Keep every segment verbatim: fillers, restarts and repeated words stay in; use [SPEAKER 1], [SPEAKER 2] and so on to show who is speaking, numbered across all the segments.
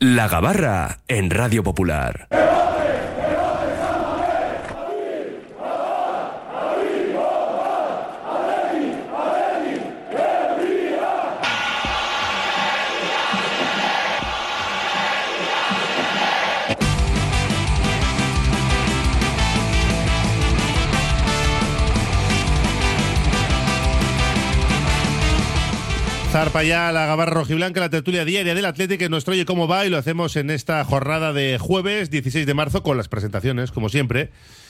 [SPEAKER 1] La Gabarra en Radio Popular.
[SPEAKER 2] Zarpa ya la Gabarra rojiblanca, la tertulia diaria del Atlético en nuestro Oye Cómo Va, y lo hacemos en esta jornada de jueves dieciséis de marzo con las presentaciones, como siempre.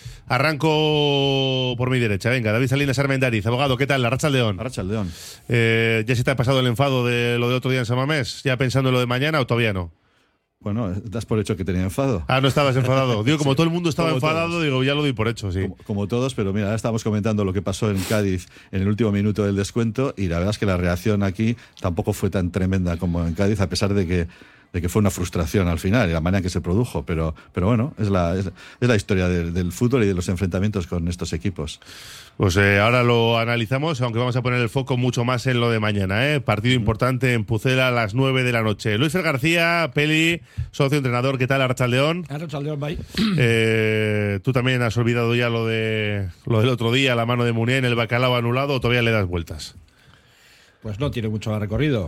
[SPEAKER 2] Arranco por mi derecha. Venga, David Salinas Armendariz, abogado, ¿qué tal? Arratsaldeón.
[SPEAKER 3] Arratsaldeón.
[SPEAKER 2] Eh, ¿Ya se te ha pasado el enfado de lo de otro día en San Mamés? ¿Ya pensando en lo de mañana o todavía no?
[SPEAKER 3] Bueno, das por hecho que tenía enfado.
[SPEAKER 2] Ah, no estabas enfadado. Digo, como sí, todo el mundo estaba enfadado, todos. Digo, ya lo doy por hecho, sí.
[SPEAKER 3] Como, como todos, pero mira, ahora estamos comentando lo que pasó en Cádiz en el último minuto del descuento, y la verdad es que la reacción aquí tampoco fue tan tremenda como en Cádiz, a pesar de que de que fue una frustración al final y la manera en que se produjo, pero, pero bueno, es la, es, es la historia del, del fútbol y de los enfrentamientos con estos equipos.
[SPEAKER 2] Pues eh, ahora lo analizamos, aunque vamos a poner el foco mucho más en lo de mañana, ¿eh? Partido mm. importante en Pucela a las nueve de la noche. Luis Fer García, Peli, socio entrenador, ¿qué tal? Arratsaldeón.
[SPEAKER 4] Arratsaldeón, bye.
[SPEAKER 2] Eh, ¿Tú también has olvidado ya lo de lo del otro día, la mano de Muniain en el bacalao anulado, o todavía le das vueltas?
[SPEAKER 4] Pues no tiene mucho recorrido.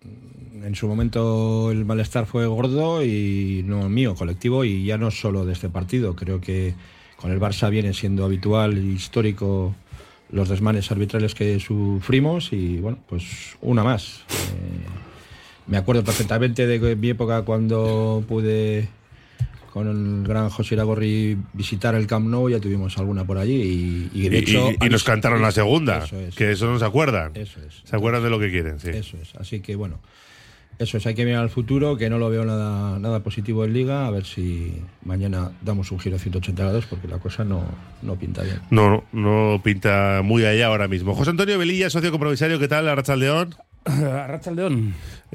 [SPEAKER 4] En su momento el malestar fue gordo, y no mío, colectivo, y ya no solo de este partido. Creo que con el Barça viene siendo habitual e histórico los desmanes arbitrales que sufrimos, y bueno, pues una más. Eh, me acuerdo perfectamente de mi época cuando pude con el gran José Iragorri visitar el Camp Nou, ya tuvimos alguna por allí, y, y de hecho...
[SPEAKER 2] Y, y, y nos cantaron la segunda,
[SPEAKER 4] eso es,
[SPEAKER 2] que eso no se acuerdan.
[SPEAKER 4] Eso es.
[SPEAKER 2] Se acuerdan de lo que quieren, sí.
[SPEAKER 4] Eso es, así que bueno... Eso es, hay que mirar al futuro, que no lo veo nada nada positivo en Liga, a ver si mañana damos un giro ciento ochenta grados, porque la cosa no, no pinta bien.
[SPEAKER 2] No, no pinta muy allá ahora mismo. José Antonio Velilla, socio compromisario, ¿qué tal? Arratsaldeón.
[SPEAKER 5] Arratsaldeón.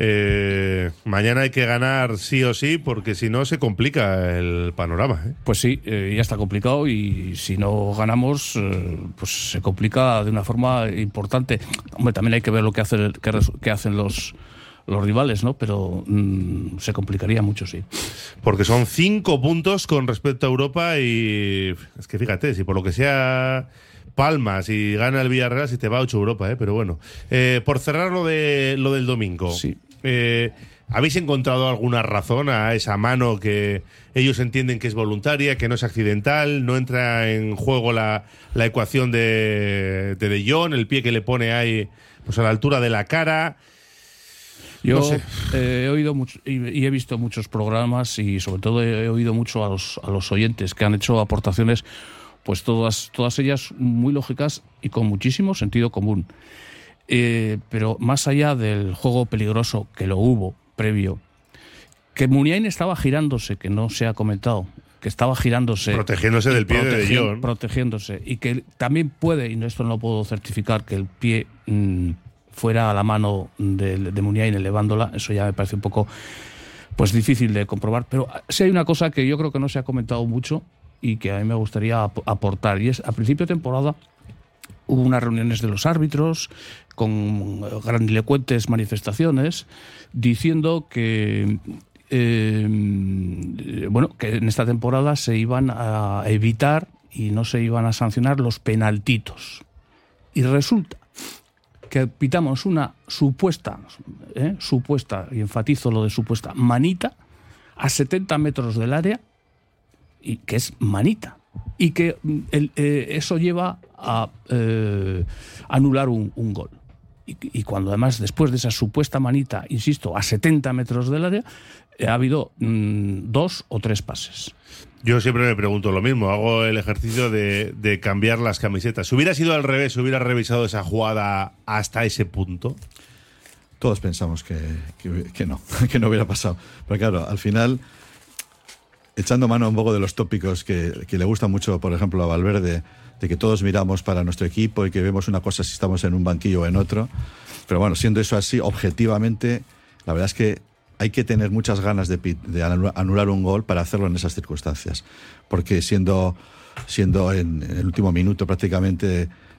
[SPEAKER 2] Eh, mañana hay que ganar sí o sí, porque si no se complica el panorama, ¿eh?
[SPEAKER 5] Pues sí, eh, ya está complicado, y si no ganamos, eh, pues se complica de una forma importante. Hombre, también hay que ver lo que, hace, que, que hacen los... los rivales, ¿no? Pero mmm, se complicaría mucho, sí.
[SPEAKER 2] Porque son cinco puntos con respecto a Europa, y es que fíjate, si por lo que sea palmas y gana el Villarreal, si te va a ocho Europa, ¿eh? Pero bueno, eh, por cerrar lo, de, lo del domingo,
[SPEAKER 5] sí.
[SPEAKER 2] eh, ¿habéis encontrado alguna razón a esa mano que ellos entienden que es voluntaria, que no es accidental, no entra en juego la, la ecuación de, de De Jong, el pie que le pone ahí pues a la altura de la cara?
[SPEAKER 5] Yo
[SPEAKER 2] no sé.
[SPEAKER 5] eh, he oído mucho, y, y he visto muchos programas, y sobre todo he oído mucho a los, a los oyentes que han hecho aportaciones, pues todas, todas ellas muy lógicas y con muchísimo sentido común. Eh, pero más allá del juego peligroso, que lo hubo previo, que Muniain estaba girándose, que no se ha comentado, que estaba girándose...
[SPEAKER 2] Protegiéndose del pie de De Jong.
[SPEAKER 5] Protegiéndose, y que también puede, y esto no lo puedo certificar, que el pie... Mmm, fuera a la mano de, de Muniain elevándola, eso ya me parece un poco pues difícil de comprobar, pero sí hay una cosa que yo creo que no se ha comentado mucho y que a mí me gustaría ap- aportar, y es, a principio de temporada hubo unas reuniones de los árbitros con grandilocuentes manifestaciones diciendo que eh, bueno, que en esta temporada se iban a evitar y no se iban a sancionar los penaltitos, y resulta que pitamos una supuesta, ¿eh? supuesta, y enfatizo lo de supuesta, manita a setenta metros del área, y que es manita, y que el, eh, eso lleva a eh, anular un, un gol. Y, y cuando además, después de esa supuesta manita, insisto, a setenta metros del área, eh, ha habido mmm, dos o tres pases.
[SPEAKER 2] Yo siempre me pregunto lo mismo, hago el ejercicio de, de cambiar las camisetas. Si hubiera sido al revés, si hubiera revisado esa jugada hasta ese punto.
[SPEAKER 3] Todos pensamos que, que, que no, que no hubiera pasado. Pero claro, al final, echando mano un poco de los tópicos que, que le gustan mucho, por ejemplo, a Valverde, de que todos miramos para nuestro equipo y que vemos una cosa si estamos en un banquillo o en otro. Pero bueno, siendo eso así, objetivamente, la verdad es que hay que tener muchas ganas de, de anular un gol para hacerlo en esas circunstancias, porque siendo, siendo en, en el último minuto prácticamente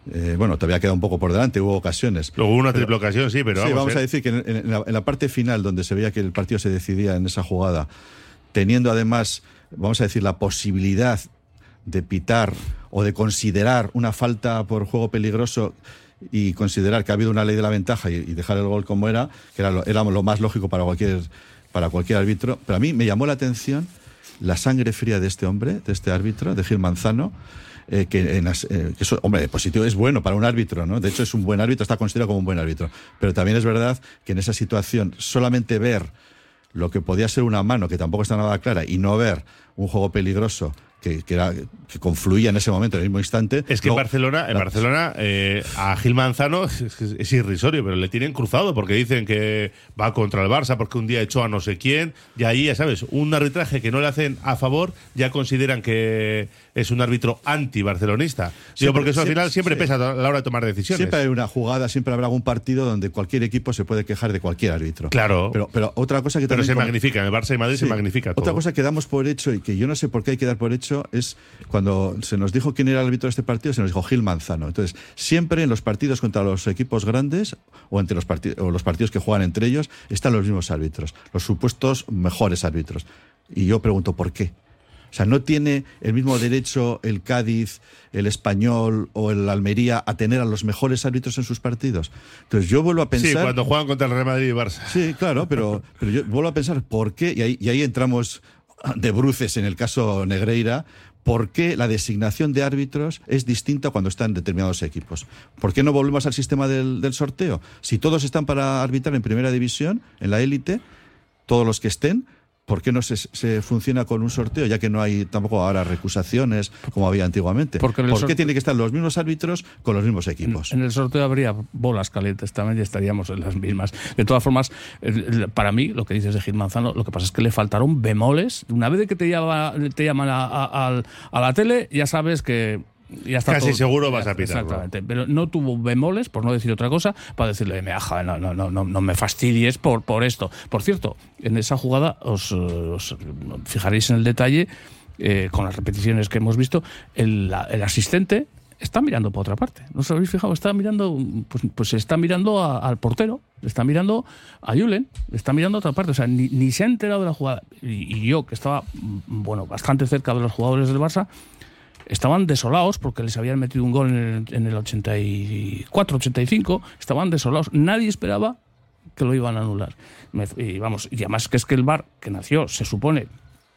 [SPEAKER 3] Eh, bueno, te había quedado un poco por delante, hubo ocasiones.
[SPEAKER 2] Luego hubo una
[SPEAKER 3] pero,
[SPEAKER 2] triple ocasión, sí, pero
[SPEAKER 3] sí,
[SPEAKER 2] vamos,
[SPEAKER 3] vamos
[SPEAKER 2] ¿eh?
[SPEAKER 3] a decir que en, en, la, en la parte final, donde se veía que el partido se decidía en esa jugada, teniendo además, vamos a decir, la posibilidad de pitar o de considerar una falta por juego peligroso y considerar que ha habido una ley de la ventaja y, y dejar el gol como era, que era lo, era lo más lógico para cualquier, para cualquier árbitro. Pero a mí me llamó la atención la sangre fría de este hombre, de este árbitro, de Gil Manzano, eh, que, en las, eh, que eso, hombre, positivo es bueno para un árbitro, ¿no? De hecho es un buen árbitro, está considerado como un buen árbitro. Pero también es verdad que en esa situación solamente ver lo que podía ser una mano, que tampoco está nada clara, y no ver un juego peligroso que, que, era, que confluía en ese momento, en el mismo instante.
[SPEAKER 2] Es que
[SPEAKER 3] luego,
[SPEAKER 2] en Barcelona, en
[SPEAKER 3] la,
[SPEAKER 2] Barcelona eh, a Gil Manzano es, es, es irrisorio, pero le tienen cruzado porque dicen que va contra el Barça porque un día echó a no sé quién, y ahí, ya sabes, un arbitraje que no le hacen a favor, ya consideran que es un árbitro anti-barcelonista. Digo, porque eso al final siempre
[SPEAKER 3] sí.
[SPEAKER 2] pesa a la hora de tomar decisiones.
[SPEAKER 3] Siempre hay una jugada, siempre habrá algún partido donde cualquier equipo se puede quejar de cualquier árbitro.
[SPEAKER 2] Claro.
[SPEAKER 3] Pero, pero otra cosa que
[SPEAKER 2] Pero
[SPEAKER 3] también...
[SPEAKER 2] se
[SPEAKER 3] con...
[SPEAKER 2] magnifica, en el Barça y Madrid
[SPEAKER 3] sí.
[SPEAKER 2] se magnifica todo.
[SPEAKER 3] Otra cosa que damos por hecho y que yo no sé por qué hay que dar por hecho es cuando se nos dijo quién era el árbitro de este partido, se nos dijo Gil Manzano. Entonces, siempre en los partidos contra los equipos grandes o entre los, partid- o los partidos que juegan entre ellos, están los mismos árbitros, los supuestos mejores árbitros. Y yo pregunto, ¿por qué? O sea, ¿no tiene el mismo derecho el Cádiz, el Español o el Almería a tener a los mejores árbitros en sus partidos? Entonces yo vuelvo a pensar...
[SPEAKER 2] Sí, cuando juegan contra el Real Madrid y Barça.
[SPEAKER 3] Sí, claro, pero, pero yo vuelvo a pensar por qué, y ahí, y ahí entramos de bruces en el caso Negreira, por qué la designación de árbitros es distinta cuando están determinados equipos. ¿Por qué no volvemos al sistema del, del sorteo? Si todos están para arbitrar en primera división, en la élite, todos los que estén, ¿por qué no se, se funciona con un sorteo, ya que no hay tampoco ahora recusaciones como había antiguamente?
[SPEAKER 5] Porque
[SPEAKER 3] ¿Por qué
[SPEAKER 5] sorteo...
[SPEAKER 3] tienen que estar los mismos árbitros con los mismos equipos?
[SPEAKER 5] En, en el sorteo habría bolas calientes también y estaríamos en las mismas. De todas formas, el, el, para mí, lo que dices de Gil Manzano, lo que pasa es que le faltaron bemoles. Una vez que te, llama, te llaman a, a, a, a la tele, ya sabes que... Ya está
[SPEAKER 2] Casi
[SPEAKER 5] todo,
[SPEAKER 2] seguro
[SPEAKER 5] ya,
[SPEAKER 2] vas a pitar.
[SPEAKER 5] Exactamente, pero no tuvo bemoles, por no decir otra cosa, para decirle, me aja, no, no, no, no, no me fastidies por, por esto. Por cierto, en esa jugada, os, os fijaréis en el detalle, eh, con las repeticiones que hemos visto, el, el asistente está mirando por otra parte. ¿No os habéis fijado? Está mirando, pues, pues está mirando a, al portero, está mirando a Julen, está mirando a otra parte. O sea, ni, ni se ha enterado de la jugada. Y, y yo, que estaba, bueno, bastante cerca de los jugadores del Barça, estaban desolados porque les habían metido un gol en el, en el ochenta y cuatro, ochenta y cinco, estaban desolados. Nadie esperaba que lo iban a anular. Me, y vamos, y además que es que el V A R, que nació, se supone,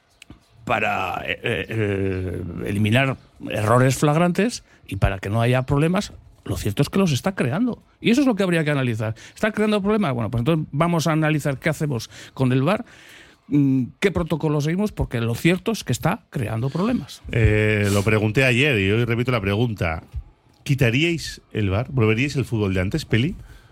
[SPEAKER 5] para eh, eh, eliminar errores flagrantes y para que no haya problemas, lo cierto es que los está creando. Y eso es lo que habría que analizar. ¿Está creando problemas? Bueno, pues entonces vamos a analizar qué hacemos con el V A R, qué protocolo seguimos, porque lo cierto es que está creando problemas.
[SPEAKER 2] Eh, lo pregunté ayer y hoy repito la pregunta. ¿Quitaríais el V A R? ¿Volveríais el fútbol de antes, Peli?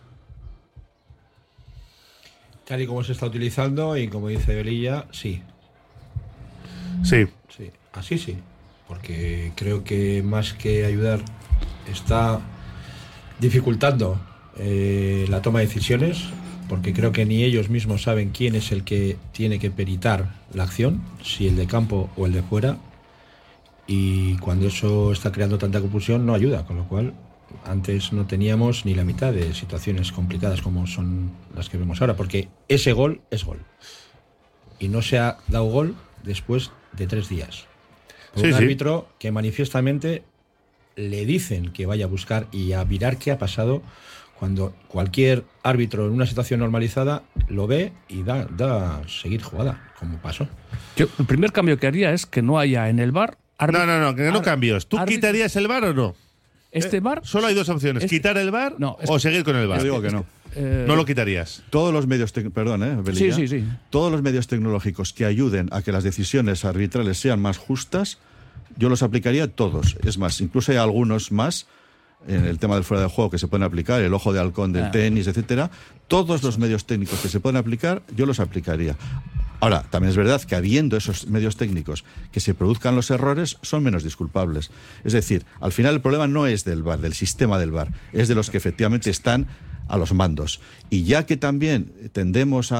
[SPEAKER 4] Tal y como se está utilizando y como dice Velilla, sí.
[SPEAKER 2] Sí.
[SPEAKER 4] Sí, así sí. Porque creo que más que ayudar está dificultando eh, la toma de decisiones, porque creo que ni ellos mismos saben quién es el que tiene que peritar la acción, si el de campo o el de fuera, y cuando eso está creando tanta confusión no ayuda, con lo cual antes no teníamos ni la mitad de situaciones complicadas como son las que vemos ahora, porque ese gol es gol y no se ha dado gol después de tres días por
[SPEAKER 2] sí,
[SPEAKER 4] un
[SPEAKER 2] sí.
[SPEAKER 4] árbitro que manifiestamente le dicen que vaya a buscar y a mirar qué ha pasado, cuando cualquier árbitro en una situación normalizada lo ve y da, da seguir jugada, como pasó.
[SPEAKER 5] Yo, el primer cambio que haría es que no haya en el V A R...
[SPEAKER 2] No, no, no, que no cambios. ¿Tú
[SPEAKER 5] árbitro,
[SPEAKER 2] quitarías el V A R o no?
[SPEAKER 5] Este V A R...
[SPEAKER 2] Solo hay dos opciones,
[SPEAKER 5] este,
[SPEAKER 2] quitar el V A R
[SPEAKER 5] no, es,
[SPEAKER 2] o seguir con el V A R.
[SPEAKER 3] Yo digo que no.
[SPEAKER 5] Eh,
[SPEAKER 2] No lo quitarías.
[SPEAKER 3] Todos los medios, tec- perdón, eh, Belilla,
[SPEAKER 5] Sí, sí, sí.
[SPEAKER 3] todos los medios tecnológicos que ayuden a que las decisiones arbitrales sean más justas, yo los aplicaría todos. Es más, incluso hay algunos más en el tema del fuera de juego que se pueden aplicar, el ojo de halcón del
[SPEAKER 5] ah.
[SPEAKER 3] tenis, etcétera. Todos los medios técnicos que se pueden aplicar, yo los aplicaría. Ahora, también es verdad que habiendo esos medios técnicos que se produzcan los errores, son menos disculpables. Es decir, al final el problema no es del V A R, del sistema del V A R, es de los que efectivamente están a los mandos. Y ya que también tendemos a,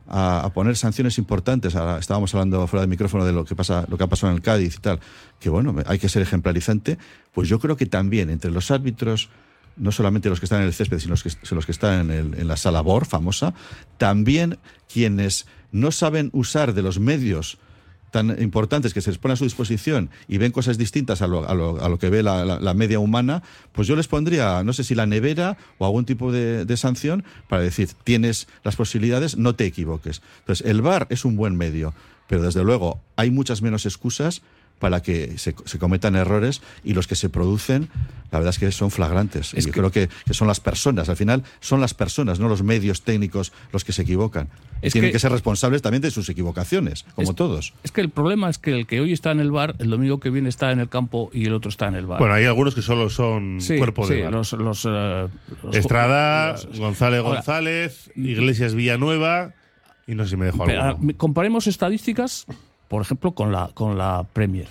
[SPEAKER 3] a, a poner sanciones importantes. Ahora estábamos hablando fuera del micrófono de lo que pasa, lo que ha pasado en el Cádiz y tal, que bueno, hay que ser ejemplarizante. Pues yo creo que también entre los árbitros, no solamente los que están en el césped, sino los que, los que están en, el, en la sala B O R famosa, también quienes no saben usar de los medios tan importantes que se les pone a su disposición y ven cosas distintas a lo, a lo, a lo que ve la, la, la media humana, pues yo les pondría, no sé si la nevera o algún tipo de, de sanción para decir, tienes las posibilidades, no te equivoques. Entonces, el V A R es un buen medio, pero desde luego hay muchas menos excusas para que se, se cometan errores, y los que se producen, la verdad es que son flagrantes.
[SPEAKER 5] Es
[SPEAKER 3] y yo
[SPEAKER 5] que...
[SPEAKER 3] creo que, que son las personas, al final son las personas, no los medios técnicos los que se equivocan.
[SPEAKER 5] Es
[SPEAKER 3] Tienen
[SPEAKER 5] que...
[SPEAKER 3] que ser responsables también de sus equivocaciones, como
[SPEAKER 5] es,
[SPEAKER 3] todos.
[SPEAKER 5] Es que el problema es que el que hoy está en el V A R, el domingo que viene está en el campo y el otro está en el V A R.
[SPEAKER 2] Bueno, hay algunos que solo son
[SPEAKER 5] sí,
[SPEAKER 2] cuerpo
[SPEAKER 5] sí,
[SPEAKER 2] de V A R.
[SPEAKER 5] los, los, uh, los
[SPEAKER 2] Estrada,
[SPEAKER 5] los,
[SPEAKER 2] González
[SPEAKER 5] Ahora,
[SPEAKER 2] González, Iglesias Villanueva, y no sé si me dejo
[SPEAKER 5] pero,
[SPEAKER 2] alguno.
[SPEAKER 5] comparemos estadísticas, por ejemplo, con la, con la Premier,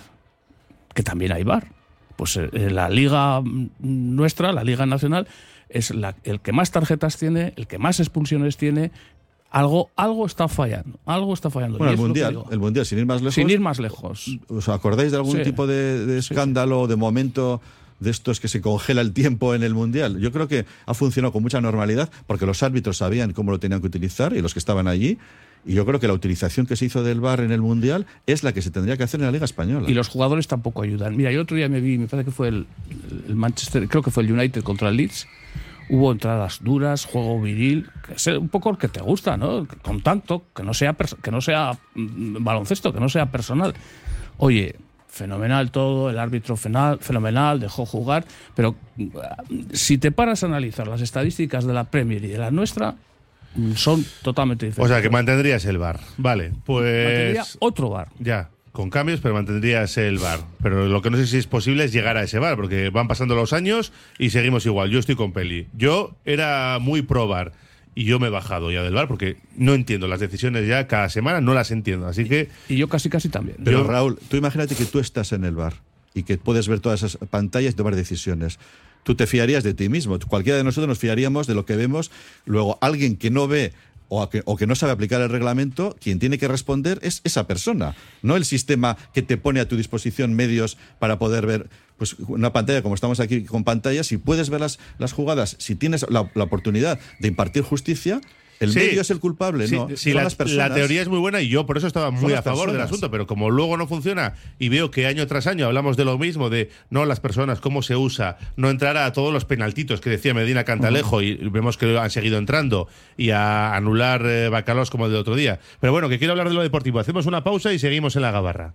[SPEAKER 5] que también hay V A R. Pues eh, la liga nuestra, la liga nacional, es la, el que más tarjetas tiene, el que más expulsiones tiene. Algo, algo está fallando, algo está fallando.
[SPEAKER 3] Bueno,
[SPEAKER 5] Y
[SPEAKER 3] el
[SPEAKER 5] es lo que
[SPEAKER 3] mundial,
[SPEAKER 5] digo.
[SPEAKER 3] el mundial, sin ir más lejos.
[SPEAKER 5] Sin ir más lejos.
[SPEAKER 3] ¿Os acordáis de algún
[SPEAKER 5] Sí.
[SPEAKER 3] tipo de, de escándalo, de momento de estos que se congela el tiempo en el mundial? Yo creo que ha funcionado con mucha normalidad porque los árbitros sabían cómo lo tenían que utilizar y los que estaban allí. Y yo creo que la utilización que se hizo del V A R en el mundial es la que se tendría que hacer en la Liga Española.
[SPEAKER 5] Y los jugadores tampoco ayudan. Mira, yo otro día me vi, me parece que fue el, el Manchester, creo que fue el United contra el Leeds. Hubo entradas duras, juego viril, que es un poco el que te gusta, ¿no? Contacto, que no sea pers- que no sea mm, baloncesto, que no sea personal. Oye, fenomenal todo, el árbitro fenal, fenomenal, dejó jugar, pero mm, si te paras a analizar las estadísticas de la Premier y de la nuestra, mm, son totalmente
[SPEAKER 2] O
[SPEAKER 5] diferentes.
[SPEAKER 2] sea, que mantendrías el V A R. Vale, pues...
[SPEAKER 5] Mantendría otro V A R.
[SPEAKER 2] Ya, con cambios, pero mantendrías el V A R. Pero lo que no sé si es posible es llegar a ese V A R, porque van pasando los años y seguimos igual. Yo estoy con Peli. Yo era muy pro V A R y yo me he bajado ya del V A R porque no entiendo las decisiones ya cada semana, no las entiendo. Así que...
[SPEAKER 5] Y yo casi casi también.
[SPEAKER 3] Pero
[SPEAKER 2] yo-
[SPEAKER 3] Raúl, tú imagínate que tú estás en el V A R y que puedes ver todas esas pantallas y tomar decisiones. Tú te fiarías de ti mismo. Cualquiera de nosotros nos fiaríamos de lo que vemos. Luego, alguien que no ve o que, o que no sabe aplicar el reglamento, quien tiene que responder es esa persona, no el sistema que te pone a tu disposición medios para poder ver pues una pantalla, como estamos aquí con pantallas. Si puedes ver las, las jugadas, si tienes la, la oportunidad de impartir justicia, el
[SPEAKER 2] Sí.
[SPEAKER 3] medio es el culpable,
[SPEAKER 2] Sí,
[SPEAKER 3] no
[SPEAKER 2] sí,
[SPEAKER 3] son
[SPEAKER 2] la,
[SPEAKER 3] las personas.
[SPEAKER 2] la teoría es muy buena y yo por eso estaba muy
[SPEAKER 3] las
[SPEAKER 2] a favor del
[SPEAKER 3] personas.
[SPEAKER 2] asunto, pero como luego no funciona y veo que año tras año hablamos de lo mismo, de no las personas, cómo se usa, no entrar a todos los penaltitos que decía Medina Cantalejo, uh-huh. y vemos que han seguido entrando, y a anular eh, bacalaos como el del otro día. Pero bueno, que quiero hablar de lo deportivo. Hacemos una pausa y seguimos en la gabarra.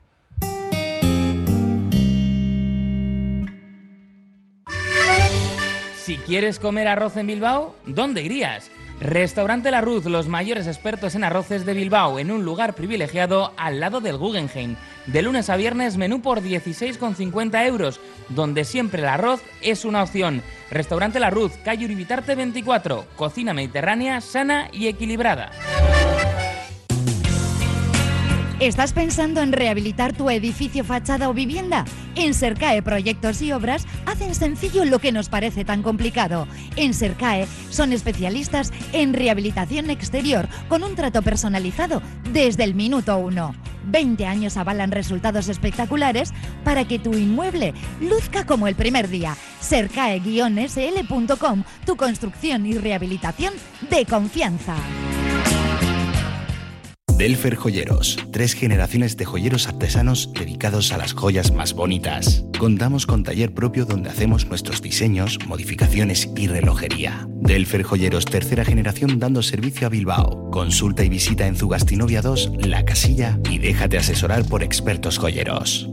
[SPEAKER 6] Si quieres comer arroz en Bilbao, ¿dónde irías? Restaurante La Ruz, los mayores expertos en arroces de Bilbao, en un lugar privilegiado al lado del Guggenheim. De lunes a viernes, menú por dieciséis con cincuenta euros, donde siempre el arroz es una opción. Restaurante La Ruz, calle Uribitarte veinticuatro, cocina mediterránea, sana y equilibrada.
[SPEAKER 7] ¿Estás pensando en rehabilitar tu edificio, fachada o vivienda? En Sercae Proyectos y Obras hacen sencillo lo que nos parece tan complicado. En Sercae son especialistas en rehabilitación exterior con un trato personalizado desde el minuto uno. veinte años avalan resultados espectaculares para que tu inmueble luzca como el primer día. Sercae guion ese ele punto com, tu construcción y rehabilitación de confianza.
[SPEAKER 8] Delfer Joyeros, tres generaciones de joyeros artesanos dedicados a las joyas más bonitas. Contamos con taller propio donde hacemos nuestros diseños, modificaciones y relojería. Delfer Joyeros, tercera generación dando servicio a Bilbao. Consulta y visita en Zugastinovia dos, La Casilla, y déjate asesorar por expertos joyeros.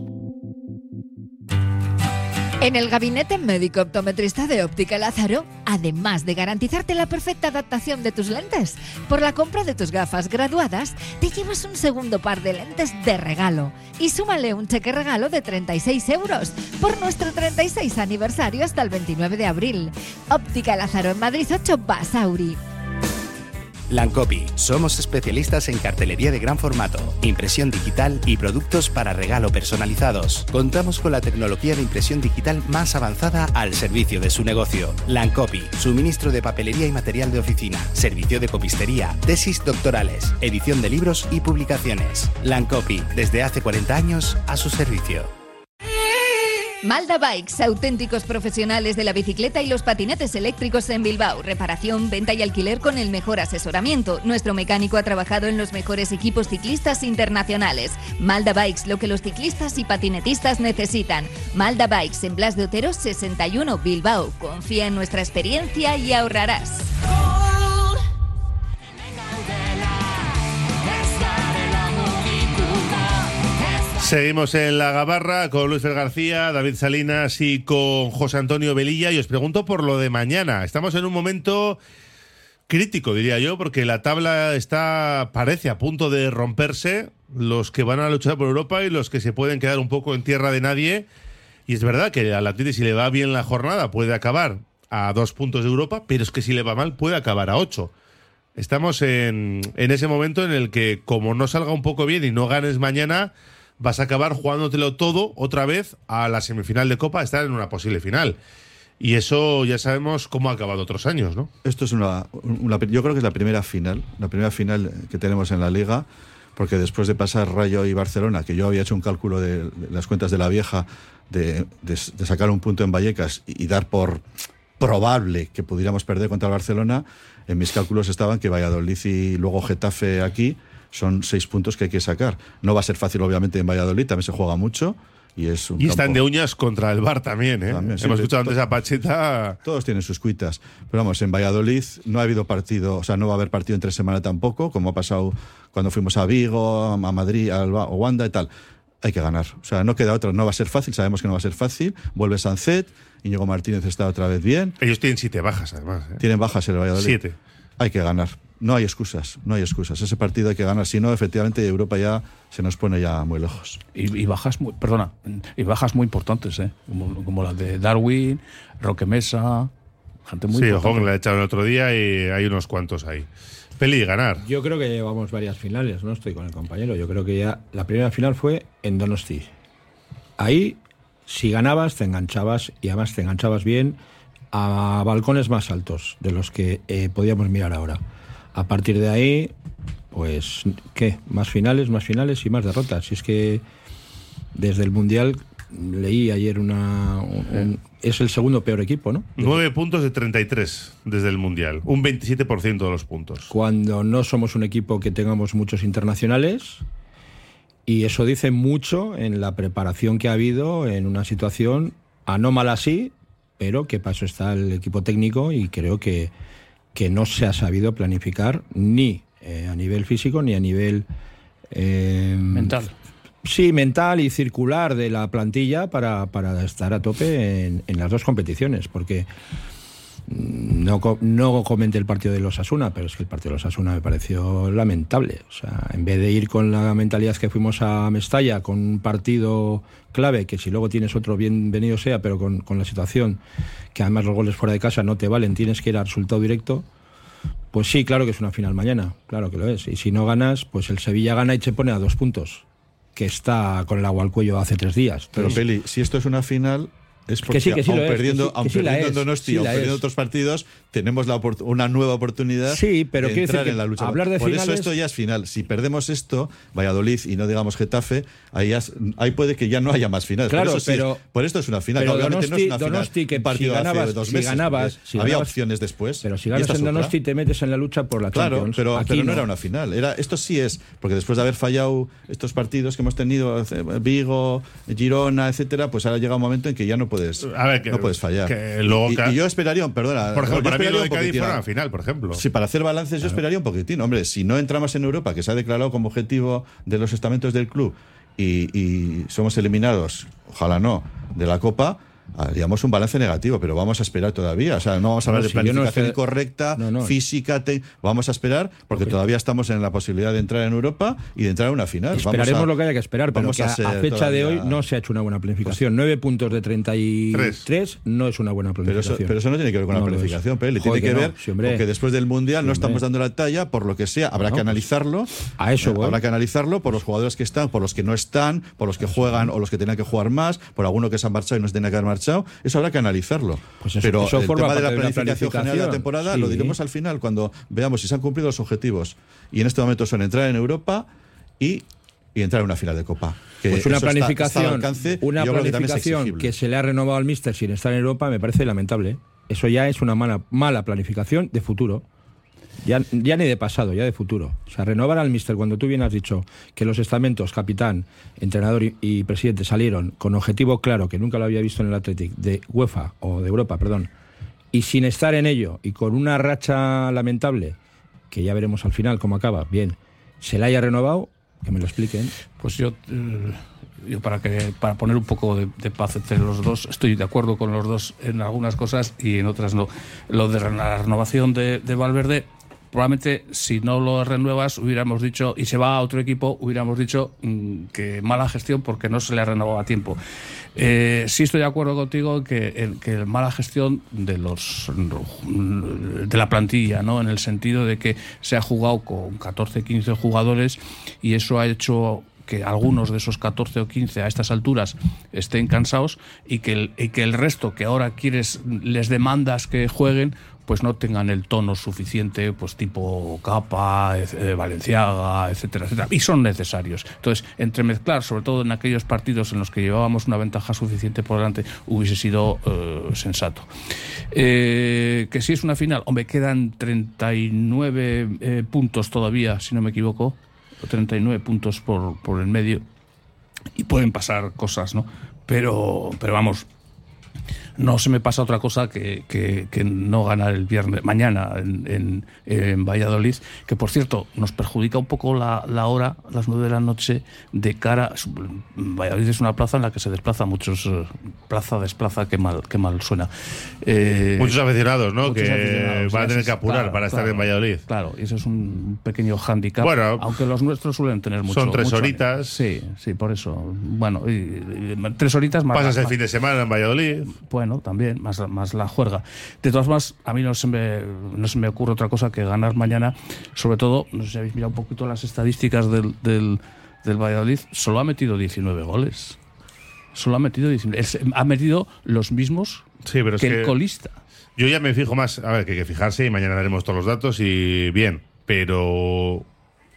[SPEAKER 7] En el gabinete médico optometrista de Óptica Lázaro, además de garantizarte la perfecta adaptación de tus lentes, por la compra de tus gafas graduadas, te llevas un segundo par de lentes de regalo. Y súmale un cheque regalo de treinta y seis euros por nuestro treinta y seis aniversario hasta el veintinueve de abril. Óptica Lázaro en Madrid ocho, Basauri.
[SPEAKER 8] Lancopi. Somos especialistas en cartelería de gran formato, impresión digital y productos para regalo personalizados. Contamos con la tecnología de impresión digital más avanzada al servicio de su negocio. Lancopi. Suministro de papelería y material de oficina. Servicio de copistería. Tesis doctorales. Edición de libros y publicaciones. Lancopi. Desde hace cuarenta años a su servicio.
[SPEAKER 9] Malda Bikes, auténticos profesionales de la bicicleta y los patinetes eléctricos en Bilbao. Reparación, venta y alquiler con el mejor asesoramiento. Nuestro mecánico ha trabajado en los mejores equipos ciclistas internacionales. Malda Bikes, lo que los ciclistas y patinetistas necesitan. Malda Bikes, en Blas de Otero sesenta y uno, Bilbao. Confía en nuestra experiencia y ahorrarás.
[SPEAKER 2] Seguimos en La Gabarra con Luis Fer García, David Salinas y con José Antonio Velilla, y os pregunto por lo de mañana. Estamos en un momento crítico, diría yo, porque la tabla está, parece, a punto de romperse. Los que van a luchar por Europa y los que se pueden quedar un poco en tierra de nadie. Y es verdad que al Atleti, si le va bien la jornada, puede acabar a dos puntos de Europa, pero es que si le va mal, puede acabar a ocho. Estamos en, en ese momento en el que, como no salga un poco bien y no ganes mañana, vas a acabar jugándotelo todo otra vez a la semifinal de Copa, a estar en una posible final. Y eso ya sabemos cómo ha acabado otros años, ¿no?
[SPEAKER 3] Esto es una, una... Yo creo que es la primera final, la primera final que tenemos en la Liga, porque después de pasar Rayo y Barcelona, que yo había hecho un cálculo de, de las cuentas de la vieja, de, de, de sacar un punto en Vallecas y, y dar por probable que pudiéramos perder contra el Barcelona, en mis cálculos estaban que Valladolid y luego Getafe aquí son seis puntos que hay que sacar. No va a ser fácil, obviamente, en Valladolid, también se juega mucho. Y, es un
[SPEAKER 2] y están
[SPEAKER 3] campo...
[SPEAKER 2] de uñas contra el Bar también, ¿eh?
[SPEAKER 3] También, sí,
[SPEAKER 2] Hemos escuchado antes
[SPEAKER 3] to-
[SPEAKER 2] a Pacheta.
[SPEAKER 3] Todos tienen sus cuitas. Pero vamos, en Valladolid no ha habido partido, o sea, no va a haber partido entre semana tampoco, como ha pasado cuando fuimos a Vigo, a Madrid, a Alba, o Wanda y tal. Hay que ganar. O sea, no queda otra. No va a ser fácil, sabemos que no va a ser fácil. Vuelve Sancet, Íñigo Martínez está otra vez bien.
[SPEAKER 2] Ellos tienen siete bajas, además, ¿eh?
[SPEAKER 3] Tienen bajas en el Valladolid.
[SPEAKER 2] Siete.
[SPEAKER 3] Hay que ganar. No hay excusas, no hay excusas. Ese partido hay que ganar, si no, efectivamente, Europa ya se nos pone ya muy lejos.
[SPEAKER 5] Y, y bajas muy, perdona, y bajas muy importantes, ¿eh? Como, como las de Darwin, Roque Mesa, gente muy
[SPEAKER 2] sí,
[SPEAKER 5] importante.
[SPEAKER 2] ojo, que la echaron el otro día y hay unos cuantos ahí. Peli, ganar.
[SPEAKER 4] Yo creo que llevamos varias finales, no estoy con el compañero. Yo creo que ya la primera final fue en Donosti. Ahí, si ganabas, te enganchabas, y además te enganchabas bien a balcones más altos de los que eh, podíamos mirar ahora. A partir de ahí, pues, ¿qué? Más finales, más finales y más derrotas. Si es que desde el Mundial leí ayer una... Un, un, es el segundo peor equipo, ¿no?
[SPEAKER 2] Nueve puntos de treinta y tres desde el Mundial. Un veintisiete por ciento de los puntos.
[SPEAKER 4] Cuando no somos un equipo que tengamos muchos internacionales, y eso dice mucho en la preparación que ha habido en una situación anómala, sí, pero que para eso está el equipo técnico, y creo que que no se ha sabido planificar ni eh, a nivel físico ni a nivel eh,
[SPEAKER 5] mental.
[SPEAKER 4] Sí, mental y circular de la plantilla para, para estar a tope en, en las dos competiciones, porque no, no comenté el partido de los Osasuna, pero es que el partido de los Osasuna me pareció lamentable. O sea, en vez de ir con la mentalidad que fuimos a Mestalla, con un partido clave, que si luego tienes otro, bienvenido sea, pero con, con la situación que además los goles fuera de casa no te valen, tienes que ir a resultado directo, pues sí, claro que es una final mañana, claro que lo es. Y si no ganas, pues el Sevilla gana y se pone a dos puntos, que está con el agua al cuello hace tres días.
[SPEAKER 3] Pero
[SPEAKER 4] Entonces,
[SPEAKER 3] Peli, si esto es una final, es porque
[SPEAKER 4] que sí, que sí
[SPEAKER 3] aun
[SPEAKER 4] lo es,
[SPEAKER 3] perdiendo,
[SPEAKER 4] que sí,
[SPEAKER 3] aun
[SPEAKER 4] que sí la
[SPEAKER 3] perdiendo
[SPEAKER 4] es,
[SPEAKER 3] en Donosti,
[SPEAKER 4] sí
[SPEAKER 3] aun
[SPEAKER 4] la
[SPEAKER 3] perdiendo
[SPEAKER 4] es.
[SPEAKER 3] otros partidos, tenemos la opor- una nueva oportunidad
[SPEAKER 4] Sí, pero
[SPEAKER 3] de
[SPEAKER 4] quiero
[SPEAKER 3] entrar
[SPEAKER 4] decir
[SPEAKER 3] en la
[SPEAKER 4] que
[SPEAKER 3] lucha.
[SPEAKER 4] hablar de
[SPEAKER 3] Por eso
[SPEAKER 4] finales-
[SPEAKER 3] esto ya es final. Si perdemos esto, Valladolid y no digamos Getafe, ahí, ya, ahí puede que ya no haya más finales.
[SPEAKER 4] Claro,
[SPEAKER 3] por eso sí
[SPEAKER 4] pero-
[SPEAKER 3] es- por esto es una final.
[SPEAKER 4] pero
[SPEAKER 3] que obviamente no es
[SPEAKER 4] Donosti-
[SPEAKER 3] una final,
[SPEAKER 4] Donosti, que
[SPEAKER 3] un partido
[SPEAKER 4] si ganabas-
[SPEAKER 3] hace dos
[SPEAKER 4] si
[SPEAKER 3] meses,
[SPEAKER 4] ganabas-
[SPEAKER 3] porque
[SPEAKER 4] si
[SPEAKER 3] había
[SPEAKER 4] ganabas-
[SPEAKER 3] opciones después.
[SPEAKER 4] pero si
[SPEAKER 3] y
[SPEAKER 4] ganas
[SPEAKER 3] esta es
[SPEAKER 4] en
[SPEAKER 3] otra.
[SPEAKER 4] Donosti te metes en la lucha por la
[SPEAKER 3] Claro,
[SPEAKER 4] Champions.
[SPEAKER 3] pero,
[SPEAKER 4] Aquí
[SPEAKER 3] pero no, era una final. Era, esto sí es, porque después de haber fallado estos partidos que hemos tenido, Vigo, Girona, etcétera, pues ahora llega un momento en que ya no puedes,
[SPEAKER 2] A ver, que-
[SPEAKER 3] no puedes fallar.
[SPEAKER 2] que luego
[SPEAKER 3] y,
[SPEAKER 2] ca-
[SPEAKER 3] y yo esperaría, perdona,
[SPEAKER 2] Por ejemplo,
[SPEAKER 3] yo
[SPEAKER 2] para mí
[SPEAKER 3] esperaría
[SPEAKER 2] lo de
[SPEAKER 3] un
[SPEAKER 2] Cádiz
[SPEAKER 3] poquitín.
[SPEAKER 2] fuera una final, por ejemplo.
[SPEAKER 3] Sí, para hacer balances yo esperaría un poquitín. Hombre, si no entramos en Europa, que se ha declarado como objetivo de los estamentos del club, y, y somos eliminados, ojalá no, de la Copa, haríamos un balance negativo, pero vamos a esperar todavía. O sea, no vamos a hablar
[SPEAKER 4] No,
[SPEAKER 3] de
[SPEAKER 4] si yo no
[SPEAKER 3] planificación
[SPEAKER 4] estoy-
[SPEAKER 3] correcta,
[SPEAKER 4] No, no.
[SPEAKER 3] física, te- vamos a esperar porque
[SPEAKER 4] Ok.
[SPEAKER 3] todavía estamos en la posibilidad de entrar en Europa y de entrar en una final.
[SPEAKER 4] Esperaremos
[SPEAKER 3] Vamos a-
[SPEAKER 4] lo que haya que esperar, pero
[SPEAKER 3] vamos
[SPEAKER 4] que a,
[SPEAKER 3] a ser
[SPEAKER 4] a fecha de
[SPEAKER 3] todavía-
[SPEAKER 4] hoy no se ha hecho una buena planificación. Nueve puntos de treinta y tres no es una buena
[SPEAKER 3] Pero eso,
[SPEAKER 4] planificación.
[SPEAKER 3] pero eso no tiene que ver con
[SPEAKER 4] No
[SPEAKER 3] la
[SPEAKER 4] lo es.
[SPEAKER 3] planificación, Peli.
[SPEAKER 4] Joder,
[SPEAKER 3] Tiene que
[SPEAKER 4] que
[SPEAKER 3] ver
[SPEAKER 4] no. Sí, hombre.
[SPEAKER 3] con que después del Mundial
[SPEAKER 4] Sí,
[SPEAKER 3] no
[SPEAKER 4] hombre.
[SPEAKER 3] estamos dando la talla, por lo que sea. Habrá
[SPEAKER 4] No,
[SPEAKER 3] que
[SPEAKER 4] pues,
[SPEAKER 3] analizarlo.
[SPEAKER 4] a eso
[SPEAKER 3] Eh,
[SPEAKER 4] voy.
[SPEAKER 3] Habrá que analizarlo por los jugadores que están, por los que no están, por los que juegan o los que tenían que jugar más, por alguno que se han marchado y no se tenía que haber marchado. Eso habrá que analizarlo.
[SPEAKER 4] Pues eso-
[SPEAKER 3] pero
[SPEAKER 4] eso
[SPEAKER 3] el
[SPEAKER 4] forma
[SPEAKER 3] tema de la
[SPEAKER 4] parte de una
[SPEAKER 3] planificación general de la
[SPEAKER 4] planificación.
[SPEAKER 3] temporada
[SPEAKER 4] Sí.
[SPEAKER 3] lo diremos al final, cuando veamos si se han cumplido los objetivos. Y en este momento son entrar en Europa y, y entrar en una final de Copa. Que
[SPEAKER 4] Pues una
[SPEAKER 3] eso está- está
[SPEAKER 4] planificación,
[SPEAKER 3] al alcance, y
[SPEAKER 4] una
[SPEAKER 3] yo creo que también es
[SPEAKER 4] planificación
[SPEAKER 3] exigible.
[SPEAKER 4] que se le ha renovado al míster sin estar en Europa me parece lamentable. ¿eh? Eso ya es una mala, mala planificación de futuro. Ya, ya ni de pasado, ya de futuro. O sea, renovar al míster cuando tú bien has dicho que los estamentos, capitán, entrenador y, y presidente salieron con objetivo claro, que nunca lo había visto en el Athletic, de UEFA o de Europa, perdón, y sin estar en ello y con una racha lamentable, que ya veremos al final cómo acaba, bien, se la haya renovado, que me lo expliquen.
[SPEAKER 5] Pues yo, eh, yo para que para poner un poco de, de paz entre los dos, estoy de acuerdo con los dos en algunas cosas y en otras no. Lo de la renovación de, de Valverde, probablemente si no lo renuevas hubiéramos dicho, y se va a otro equipo, hubiéramos dicho mmm, que mala gestión porque no se le ha renovado a tiempo. Eh, sí estoy de acuerdo contigo en que, en que mala gestión de los de la plantilla, ¿no? En el sentido de que se ha jugado con catorce, quince jugadores y eso ha hecho que algunos de esos catorce o quince a estas alturas estén cansados y que el, y que el resto que ahora quieres les demandas que jueguen pues no tengan el tono suficiente, pues tipo Capa, eh, Valenciaga, etcétera, etcétera, y son necesarios. Entonces, entremezclar, sobre todo en aquellos partidos en los que llevábamos una ventaja suficiente por delante, hubiese sido eh, sensato. Eh, que si es una final, hombre, quedan treinta y nueve eh, puntos todavía, si no me equivoco, treinta y nueve puntos por, por el medio, y pueden pasar cosas, ¿no? Pero, pero vamos, no se me pasa otra cosa que, que, que no ganar el viernes, mañana en, en, en Valladolid, que por cierto nos perjudica un poco la, la hora, las nueve de la noche, de cara. Valladolid es una plaza en la que se desplaza muchos, eh, plaza, desplaza, qué mal, qué mal suena. Eh,
[SPEAKER 2] muchos aficionados, ¿no?
[SPEAKER 5] muchos
[SPEAKER 2] que
[SPEAKER 5] aficionados,
[SPEAKER 2] van a tener
[SPEAKER 5] sí,
[SPEAKER 2] que apurar
[SPEAKER 5] claro,
[SPEAKER 2] para estar
[SPEAKER 5] claro,
[SPEAKER 2] en Valladolid.
[SPEAKER 5] Claro, y eso es un pequeño hándicap,
[SPEAKER 2] Bueno,
[SPEAKER 5] aunque los nuestros suelen tener mucho.
[SPEAKER 2] son tres
[SPEAKER 5] mucho
[SPEAKER 2] horitas.
[SPEAKER 5] ánimo. Sí, sí, por eso. Bueno, y, y, tres horitas más.
[SPEAKER 2] Pasas el
[SPEAKER 5] más,
[SPEAKER 2] fin de semana en Valladolid.
[SPEAKER 5] Bueno, también, más, más la juerga. De todas formas, a mí no se, me, no se me ocurre otra cosa que ganar mañana. Sobre todo, no sé si habéis mirado un poquito las estadísticas del, del, del Valladolid, solo ha metido diecinueve goles. Solo ha metido diecinueve. Es, ha metido los mismos
[SPEAKER 2] sí, pero
[SPEAKER 5] que
[SPEAKER 2] es
[SPEAKER 5] el
[SPEAKER 2] que
[SPEAKER 5] colista.
[SPEAKER 2] Yo ya me fijo más, a ver, que hay que fijarse y mañana daremos todos los datos y bien, pero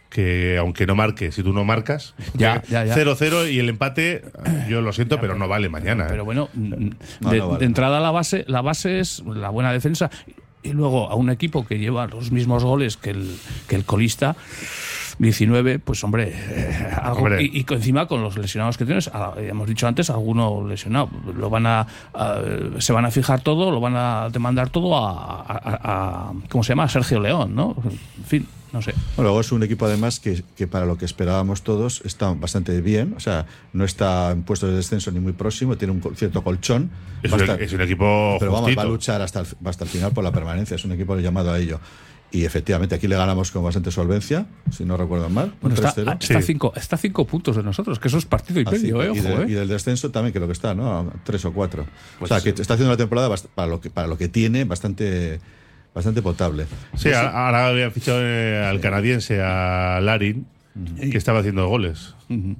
[SPEAKER 2] que aunque no marque, si tú no marcas,
[SPEAKER 5] Ya, ya, ya.
[SPEAKER 2] cero cero y el empate, yo lo siento, pero no vale mañana.
[SPEAKER 5] Pero
[SPEAKER 2] ¿eh?
[SPEAKER 5] bueno, de,
[SPEAKER 3] no vale.
[SPEAKER 5] de entrada la base, la base es la buena defensa. Y luego a un equipo que lleva los mismos goles que el, que el colista, diecinueve, pues hombre, eh, algo,
[SPEAKER 2] Hombre.
[SPEAKER 5] Y, y encima con los lesionados que tienes, ah, hemos dicho antes, alguno lesionado, lo van a, a se van a fijar todo, lo van a demandar todo a, a, a, a ¿cómo se llama? A Sergio León, ¿no? En fin, no sé.
[SPEAKER 3] Bueno, luego es un equipo además que, que para lo que esperábamos todos está bastante bien, o sea, no está en puestos de descenso ni muy próximo, tiene un co- cierto colchón.
[SPEAKER 2] Es,
[SPEAKER 3] Va a
[SPEAKER 2] un,
[SPEAKER 3] estar-
[SPEAKER 2] es un equipo
[SPEAKER 3] pero vamos,
[SPEAKER 2] justito.
[SPEAKER 3] va a luchar hasta el, hasta el final por la permanencia, es un equipo llamado a ello. Y efectivamente aquí le ganamos con bastante solvencia, si no recuerdo mal, un
[SPEAKER 5] Bueno, está,
[SPEAKER 3] tres cero.
[SPEAKER 5] está,
[SPEAKER 2] Sí.
[SPEAKER 5] cinco, está a cinco puntos de nosotros, que eso es partido y
[SPEAKER 3] A
[SPEAKER 5] medio,
[SPEAKER 3] cinco.
[SPEAKER 5] eh,
[SPEAKER 3] y,
[SPEAKER 5] ojo,
[SPEAKER 3] de-
[SPEAKER 5] eh.
[SPEAKER 3] y del descenso también creo que está, ¿no? A tres o cuatro.
[SPEAKER 5] Pues
[SPEAKER 3] o sea, que
[SPEAKER 5] sí.
[SPEAKER 3] está haciendo una temporada bast- para lo que para lo que tiene bastante bastante potable.
[SPEAKER 2] Sí, a- ahora habían fichado eh, al canadiense, a Larin, que estaba haciendo goles.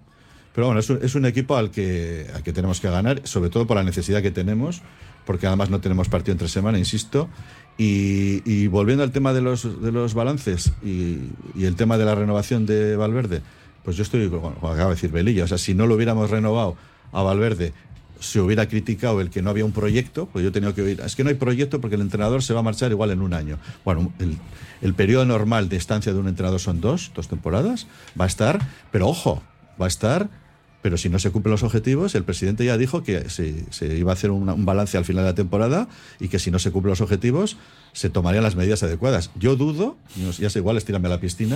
[SPEAKER 3] Pero bueno, es un, es un equipo al que, al que tenemos que ganar, sobre todo por la necesidad que tenemos, porque además no tenemos partido entre semana, insisto. Y, y volviendo al tema de los, de los balances y, y el tema de la renovación de Valverde, pues yo estoy, como acaba de decir Belilla, o sea, si no lo hubiéramos renovado a Valverde, se hubiera criticado el que no había un proyecto, pues yo he tenido que oír, es que no hay proyecto porque el entrenador se va a marchar igual en un año. Bueno, el, el periodo normal de estancia de un entrenador son dos, dos temporadas, va a estar, pero ojo, va a estar, pero si no se cumplen los objetivos, el presidente ya dijo que se, se iba a hacer una, un balance al final de la temporada y que si no se cumplen los objetivos, se tomarían las medidas adecuadas. Yo dudo, no sé, ya sé, igual es tirarme a la piscina,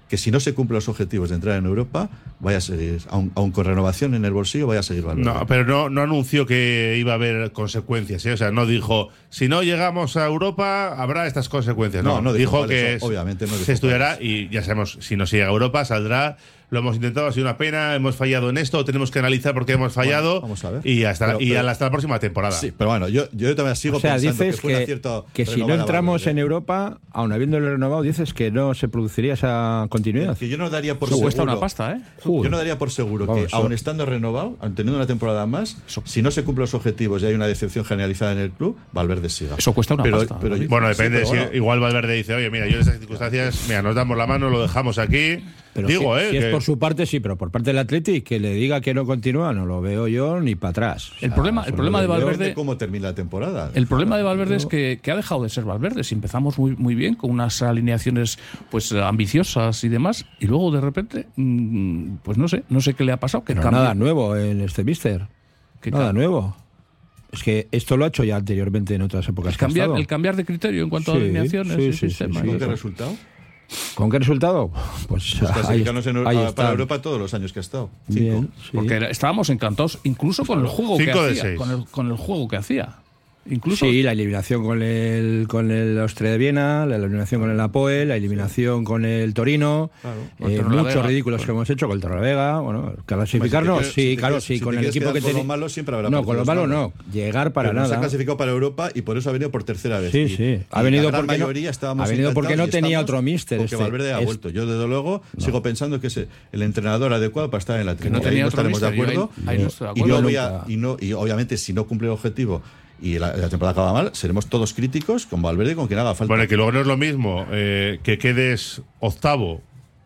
[SPEAKER 3] que si no se cumplen los objetivos de entrar en Europa, vaya a seguir, aun, aun con renovación en el bolsillo, vaya a seguir Valverde.
[SPEAKER 2] No, pero no, no anunció que iba a haber consecuencias, ¿eh? O sea, no dijo, si no llegamos a Europa, habrá estas consecuencias. No,
[SPEAKER 3] no, no
[SPEAKER 2] dijo,
[SPEAKER 3] dijo
[SPEAKER 2] que
[SPEAKER 3] eso, obviamente no dijo
[SPEAKER 2] se estudiará
[SPEAKER 3] cuáles.
[SPEAKER 2] y ya sabemos, si no se llega a Europa, saldrá. Lo hemos intentado, ha sido una pena, hemos fallado en esto, tenemos que analizar por qué hemos fallado.
[SPEAKER 3] Bueno, vamos a ver.
[SPEAKER 2] Y hasta,
[SPEAKER 3] Pero-
[SPEAKER 2] y
[SPEAKER 3] pero-
[SPEAKER 2] hasta la próxima temporada.
[SPEAKER 3] Sí, pero bueno, yo, yo todavía sigo
[SPEAKER 4] O sea,
[SPEAKER 3] pensando
[SPEAKER 4] dices
[SPEAKER 3] que fue un
[SPEAKER 4] que,
[SPEAKER 3] acierto
[SPEAKER 4] que si no
[SPEAKER 3] renovar a
[SPEAKER 4] entramos
[SPEAKER 3] Valverde.
[SPEAKER 4] en Europa, aun habiéndole renovado, dices que no se produciría esa continuidad.
[SPEAKER 3] Que yo no daría por
[SPEAKER 5] Eso
[SPEAKER 3] seguro.
[SPEAKER 5] cuesta una pasta, ¿eh?
[SPEAKER 3] Yo no daría por seguro
[SPEAKER 4] Vamos,
[SPEAKER 3] que,
[SPEAKER 4] eso-
[SPEAKER 3] aun estando renovado, aun teniendo una temporada más, si no se cumplen los objetivos y hay una decepción generalizada en el club, Valverde siga.
[SPEAKER 5] Eso cuesta una
[SPEAKER 3] pero,
[SPEAKER 5] pasta,
[SPEAKER 3] pero-
[SPEAKER 5] David.
[SPEAKER 2] Bueno,
[SPEAKER 3] sí,
[SPEAKER 2] depende.
[SPEAKER 3] pero
[SPEAKER 2] si
[SPEAKER 3] bueno.
[SPEAKER 2] igual Valverde dice, oye, mira, yo en estas circunstancias, mira, nos damos la mano, lo dejamos aquí.
[SPEAKER 4] Pero
[SPEAKER 2] Digo,
[SPEAKER 4] si,
[SPEAKER 2] ¿eh?
[SPEAKER 4] si es
[SPEAKER 2] que-
[SPEAKER 4] por su parte, sí, pero por parte del Athletic, que le diga que no continúa, no lo veo yo ni para atrás. O
[SPEAKER 5] El
[SPEAKER 4] sea,
[SPEAKER 5] problema, el
[SPEAKER 3] Bueno,
[SPEAKER 5] problema de
[SPEAKER 3] depende
[SPEAKER 5] Valverde.
[SPEAKER 3] cómo termina la temporada.
[SPEAKER 5] El problema de Valverde es que, que ha dejado de ser Valverde. Si empezamos muy, muy bien, con unas alineaciones pues ambiciosas y demás, y luego de repente, mmm, pues no sé, no sé qué le ha pasado. Que
[SPEAKER 4] Pero
[SPEAKER 5] cambia.
[SPEAKER 4] nada nuevo en este mister.
[SPEAKER 5] Que
[SPEAKER 4] Nada
[SPEAKER 5] cambia.
[SPEAKER 4] nuevo. Es que esto lo ha hecho ya anteriormente en otras épocas.
[SPEAKER 5] El
[SPEAKER 4] que ha
[SPEAKER 5] cambiar,
[SPEAKER 4] estado.
[SPEAKER 5] el cambiar de criterio en cuanto
[SPEAKER 4] Sí,
[SPEAKER 5] a alineaciones
[SPEAKER 4] sí,
[SPEAKER 5] y
[SPEAKER 4] sí, sí,
[SPEAKER 5] sistemas.
[SPEAKER 4] sí.
[SPEAKER 3] ¿Con qué resultado?
[SPEAKER 4] ¿Con qué resultado? Pues ahí,
[SPEAKER 3] Clasificarnos en,
[SPEAKER 4] ahí
[SPEAKER 3] a-
[SPEAKER 4] está.
[SPEAKER 3] para Europa todos los años que ha estado. Cinco.
[SPEAKER 4] Bien, sí.
[SPEAKER 5] Porque era- estábamos encantados, incluso con el juego que
[SPEAKER 2] Cinco de
[SPEAKER 5] hacía.
[SPEAKER 2] seis.
[SPEAKER 5] Con el, con el juego que hacía. Incluso
[SPEAKER 4] Sí, la eliminación con el con el Austria de Viena, la eliminación con el Apoel, la eliminación con el Torino,
[SPEAKER 5] Con
[SPEAKER 4] eh,
[SPEAKER 5] el Torrelavega.
[SPEAKER 4] muchos ridículos que hemos hecho con el Torrelavega, bueno, clasificarnos,
[SPEAKER 3] Pues si te
[SPEAKER 4] sí,
[SPEAKER 3] quieres-
[SPEAKER 4] claro,
[SPEAKER 3] si
[SPEAKER 4] sí,
[SPEAKER 3] te
[SPEAKER 4] con el
[SPEAKER 3] quieres
[SPEAKER 4] equipo
[SPEAKER 3] quedar
[SPEAKER 4] que
[SPEAKER 3] con lo
[SPEAKER 4] tenía.
[SPEAKER 3] malo, siempre habrá
[SPEAKER 4] No, con lo
[SPEAKER 3] partidos
[SPEAKER 4] malo
[SPEAKER 3] malos.
[SPEAKER 4] no, llegar para
[SPEAKER 3] Pero nos ha
[SPEAKER 4] nada.
[SPEAKER 3] clasificado para Europa y por eso ha venido por tercera vez.
[SPEAKER 4] Sí,
[SPEAKER 3] Y-
[SPEAKER 4] sí. Ha
[SPEAKER 3] y
[SPEAKER 4] venido
[SPEAKER 3] la gran
[SPEAKER 4] porque no-
[SPEAKER 3] mayoría estábamos
[SPEAKER 4] ha venido porque no
[SPEAKER 3] encantados y
[SPEAKER 4] tenía
[SPEAKER 3] estamos
[SPEAKER 4] otro míster,
[SPEAKER 3] Porque
[SPEAKER 4] este.
[SPEAKER 3] Valverde ha
[SPEAKER 4] Es-
[SPEAKER 3] vuelto. Yo, desde luego, sigo pensando que es el entrenador adecuado para estar en la
[SPEAKER 5] no
[SPEAKER 3] tribuna. Ahí
[SPEAKER 5] tenía
[SPEAKER 3] no
[SPEAKER 5] otro
[SPEAKER 3] estaremos de
[SPEAKER 5] míster, yo
[SPEAKER 3] acuerdo.
[SPEAKER 5] ahí- ahí no estoy de
[SPEAKER 3] y,
[SPEAKER 5] acuerdo.
[SPEAKER 3] no voy
[SPEAKER 4] Yo
[SPEAKER 3] a-
[SPEAKER 4] nunca-
[SPEAKER 3] y, no, y obviamente, si no cumple el objetivo y la, la temporada acaba mal, seremos todos críticos con Valverde y con quien haga falta.
[SPEAKER 2] Bueno, que luego no es lo mismo eh, que quedes octavo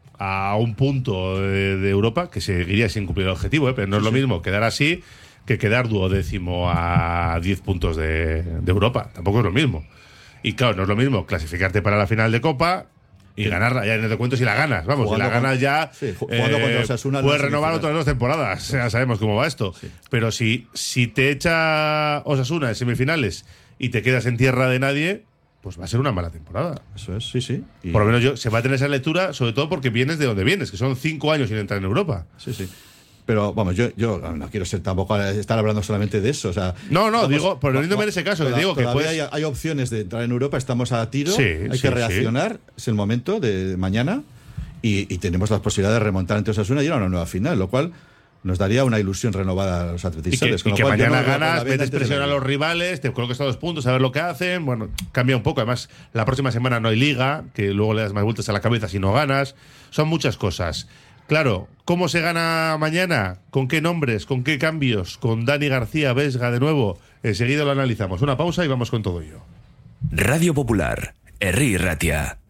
[SPEAKER 2] a un punto de, de Europa, que seguiría sin cumplir el objetivo, ¿eh? Pero no es lo mismo quedar así que quedar duodécimo a diez puntos de, de Europa. Tampoco es lo mismo. Y claro, no es lo mismo clasificarte para la final de Copa y ganarla. Ya no te cuento si la ganas. Vamos,
[SPEAKER 3] Jugando
[SPEAKER 2] si la ganas
[SPEAKER 3] con-
[SPEAKER 2] ya,
[SPEAKER 3] sí, jugando
[SPEAKER 2] eh,
[SPEAKER 3] contra Osasuna en
[SPEAKER 2] puedes
[SPEAKER 3] la
[SPEAKER 2] renovar
[SPEAKER 3] semifinal.
[SPEAKER 2] otras dos temporadas. Ya sabemos cómo va esto. Pero si, si te echa Osasuna en semifinales y te quedas en tierra de nadie, pues va a ser una mala temporada.
[SPEAKER 3] Eso es, sí, sí. Y-
[SPEAKER 2] Por lo menos yo, se va a tener esa lectura, sobre todo porque vienes de donde vienes, que son cinco años sin entrar en Europa.
[SPEAKER 3] Sí, sí. Pero vamos, yo, yo no quiero ser tampoco estar hablando solamente de eso. O sea,
[SPEAKER 2] No, no,
[SPEAKER 3] vamos,
[SPEAKER 2] digo, poniéndome en ese caso, que
[SPEAKER 3] toda-
[SPEAKER 2] digo que
[SPEAKER 3] todavía
[SPEAKER 2] puedes-
[SPEAKER 3] hay, hay opciones de entrar en Europa, estamos a tiro,
[SPEAKER 2] Sí,
[SPEAKER 3] hay
[SPEAKER 2] sí,
[SPEAKER 3] que reaccionar, es el momento de mañana y, y tenemos la posibilidad de remontar ante Osasuna y ir a una nueva final, lo cual nos daría una ilusión renovada a los
[SPEAKER 2] Y que,
[SPEAKER 3] atletistas.
[SPEAKER 2] y que mañana ganas, metes presión a los rivales, te colocas a dos puntos, a ver lo que hacen. Bueno, cambia un poco. Además, la próxima semana no hay liga, que luego le das más vueltas a la cabeza si no ganas. Son muchas cosas. Claro, ¿cómo se gana mañana? ¿Con qué nombres? ¿Con qué cambios? Con Dani García Vesga de nuevo. Enseguida lo analizamos. Una pausa y vamos con todo ello.
[SPEAKER 1] Radio Popular, Herri Ratia.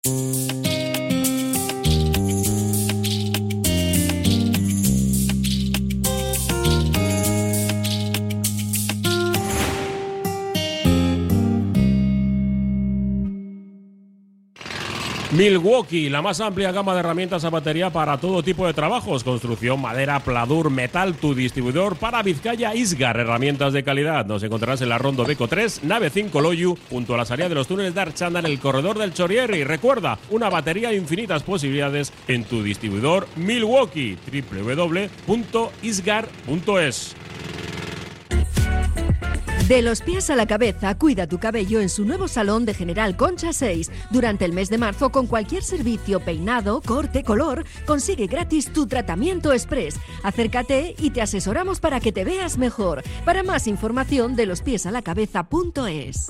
[SPEAKER 10] Milwaukee, la más amplia gama de herramientas a batería para todo tipo de trabajos, construcción, madera, pladur, metal, tu distribuidor para Vizcaya Isgar, herramientas de calidad. Nos encontrarás en la Rondo Beco tres, nave cinco Loyu, junto a la salida de los túneles de Archanda en el corredor del Chorierri. Recuerda, una batería de infinitas posibilidades en tu distribuidor Milwaukee, doble u doble u doble u punto isgar punto es.
[SPEAKER 11] De los pies a la cabeza, cuida tu cabello en su nuevo salón de General Concha seis. Durante el mes de marzo, con cualquier servicio, peinado, corte, color, consigue gratis tu tratamiento express. Acércate y te asesoramos para que te veas mejor. Para más información, de los pies a la cabeza punto es.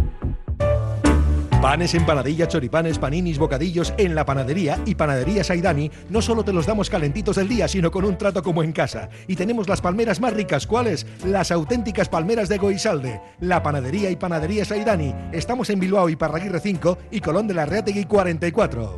[SPEAKER 12] Panes, empanadillas, choripanes, paninis, bocadillos en la panadería y panadería Saidani. No solo te los damos calentitos del día, sino con un trato como en casa. Y tenemos las palmeras más ricas. ¿Cuáles? Las auténticas palmeras de Goisalde. La panadería y panadería Saidani. Estamos en Bilbao y Parraguirre cinco y Colón de la Reategui cuarenta y cuatro.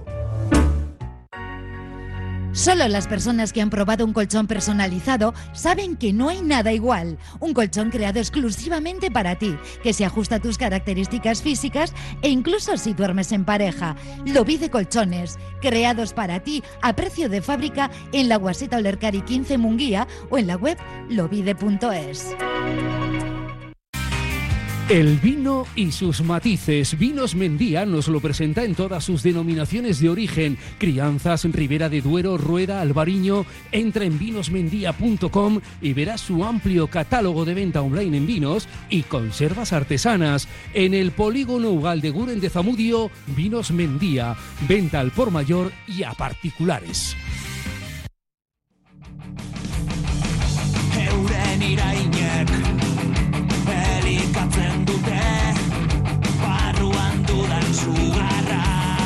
[SPEAKER 7] Solo las personas que han probado un colchón personalizado saben que no hay nada igual. Un colchón creado exclusivamente para ti, que se ajusta a tus características físicas e incluso si duermes en pareja. Lobide Colchones, creados para ti a precio de fábrica en la Guaseta Olercari quince Munguía o en la web lobide punto es.
[SPEAKER 13] El vino y sus matices. Vinos Mendía nos lo presenta en todas sus denominaciones de origen. Crianzas, Ribera de Duero, Rueda, Albariño. Entra en vinos mendía punto com y verás su amplio catálogo de venta online en vinos y conservas artesanas. En el polígono Ugaldeguren de Zamudio, Vinos Mendía. Venta al por mayor y a particulares.
[SPEAKER 14] Euren irainek elikatzen dute barruan dudan sugarra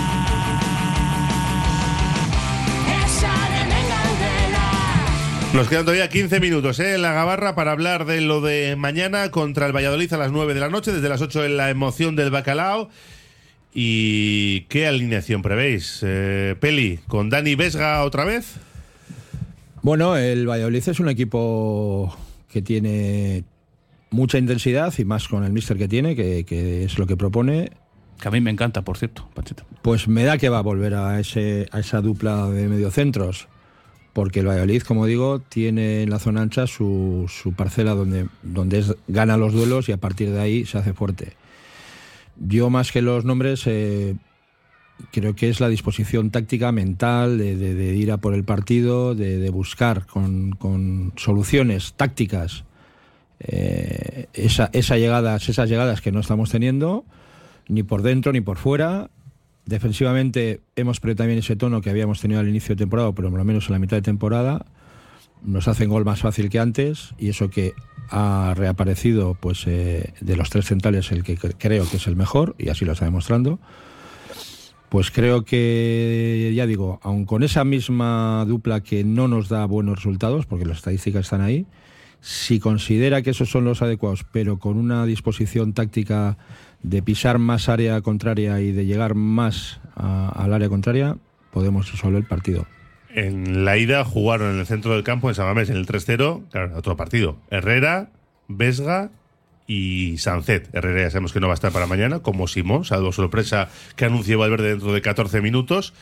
[SPEAKER 14] esaren engaudela.
[SPEAKER 2] Nos quedan todavía quince minutos ¿eh? en la Gabarra para hablar de lo de mañana contra el Valladolid a las nueve de la noche, desde las ocho en la emoción del bacalao. ¿Y qué alineación prevéis? Eh, Peli, ¿con Dani Vesga otra vez?
[SPEAKER 4] Bueno, el Valladolid es un equipo que tiene mucha intensidad y más con el míster que tiene, que, que es lo que propone.
[SPEAKER 5] Que a mí me encanta, por cierto, Panchito.
[SPEAKER 4] Pues me da que va a volver a, ese, a esa dupla de mediocentros, porque el Valladolid, como digo, tiene en la zona ancha su, su parcela donde, donde es, gana los duelos y a partir de ahí se hace fuerte. Yo, más que los nombres, eh, creo que es la disposición táctica, mental, de, de, de ir a por el partido, de, de buscar con, con soluciones tácticas eh, esa, esa llegadas, esas llegadas que no estamos teniendo, ni por dentro ni por fuera. Defensivamente hemos perdido también ese tono que habíamos tenido al inicio de temporada, pero por lo menos en la mitad de temporada. Nos hacen gol más fácil que antes, y eso que ha reaparecido pues eh, de los tres centrales el que creo que es el mejor, y así lo está demostrando. Pues creo que, ya digo, aun con esa misma dupla que no nos da buenos resultados, porque las estadísticas están ahí, si considera que esos son los adecuados, pero con una disposición táctica de pisar más área contraria y de llegar más a, al área contraria, podemos resolver el partido.
[SPEAKER 2] En la ida jugaron en el centro del campo, en San Mamés, en el tres cero, claro, otro partido. Herrera, Vesga y Sancet. Herrera ya sabemos que no va a estar para mañana, como Simón, salvo sorpresa que anuncie Valverde dentro de catorce minutos.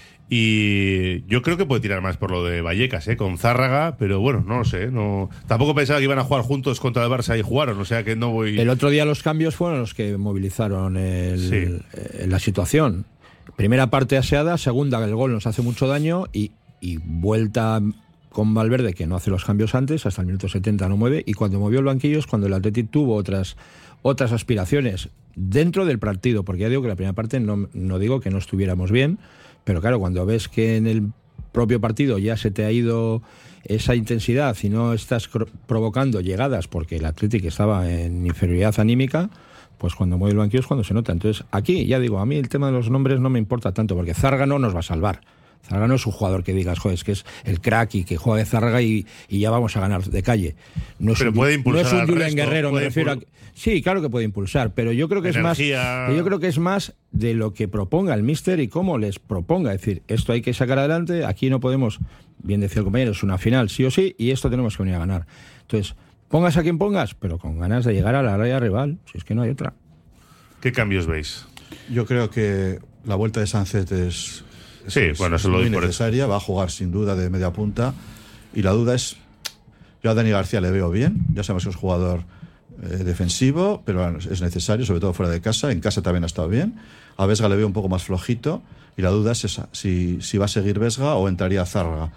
[SPEAKER 2] Y yo creo que puede tirar más por lo de Vallecas, ¿eh? Con Zárraga, pero bueno, no lo sé. No, tampoco pensaba que iban a jugar juntos contra el Barça y jugaron, o sea que no voy...
[SPEAKER 4] El otro día los cambios fueron los que movilizaron el,
[SPEAKER 2] sí.
[SPEAKER 4] eh, la situación. Primera parte aseada, segunda, el gol nos hace mucho daño y, y vuelta con Valverde, que no hace los cambios antes, hasta el minuto setenta no mueve, y cuando movió el banquillo es cuando el Athletic tuvo otras, otras aspiraciones dentro del partido, porque ya digo que la primera parte no, no digo que no estuviéramos bien, pero claro, cuando ves que en el propio partido ya se te ha ido esa intensidad y no estás provocando llegadas porque el Athletic estaba en inferioridad anímica, pues cuando mueve el banquillo es cuando se nota. Entonces aquí, ya digo, a mí el tema de los nombres no me importa tanto, porque Zárraga no nos va a salvar. Zárraga no es un jugador que digas, joder, es que es el crack y que juega de Zárraga y, y ya vamos a ganar de calle. No es
[SPEAKER 2] pero
[SPEAKER 4] un,
[SPEAKER 2] puede impulsar
[SPEAKER 4] no es un
[SPEAKER 2] al
[SPEAKER 4] Julián
[SPEAKER 2] resto,
[SPEAKER 4] Guerrero, me refiero a...
[SPEAKER 2] impul-
[SPEAKER 4] Sí, claro que puede impulsar, pero yo creo que
[SPEAKER 2] Energía.
[SPEAKER 4] es más, yo creo que es más de lo que proponga el míster y cómo les proponga. Es decir, esto hay que sacar adelante, aquí no podemos, bien decía el compañero, es una final sí o sí, y esto tenemos que venir a ganar. Entonces, pongas a quien pongas, pero con ganas de llegar a la área rival, si es que no hay otra.
[SPEAKER 2] ¿Qué cambios veis?
[SPEAKER 3] Yo creo que la vuelta de Sancet es, es,
[SPEAKER 2] Sí,
[SPEAKER 3] es,
[SPEAKER 2] bueno, eso
[SPEAKER 3] es
[SPEAKER 2] lo
[SPEAKER 3] muy
[SPEAKER 2] doy por
[SPEAKER 3] necesaria, va a jugar sin duda de media punta, y la duda es, yo a Dani García le veo bien, ya sabemos que es un jugador eh, defensivo, pero es necesario, sobre todo fuera de casa. En casa también ha estado bien. A Vesga le veo un poco más flojito, y la duda es esa, si, si va a seguir Vesga o entraría Zárraga.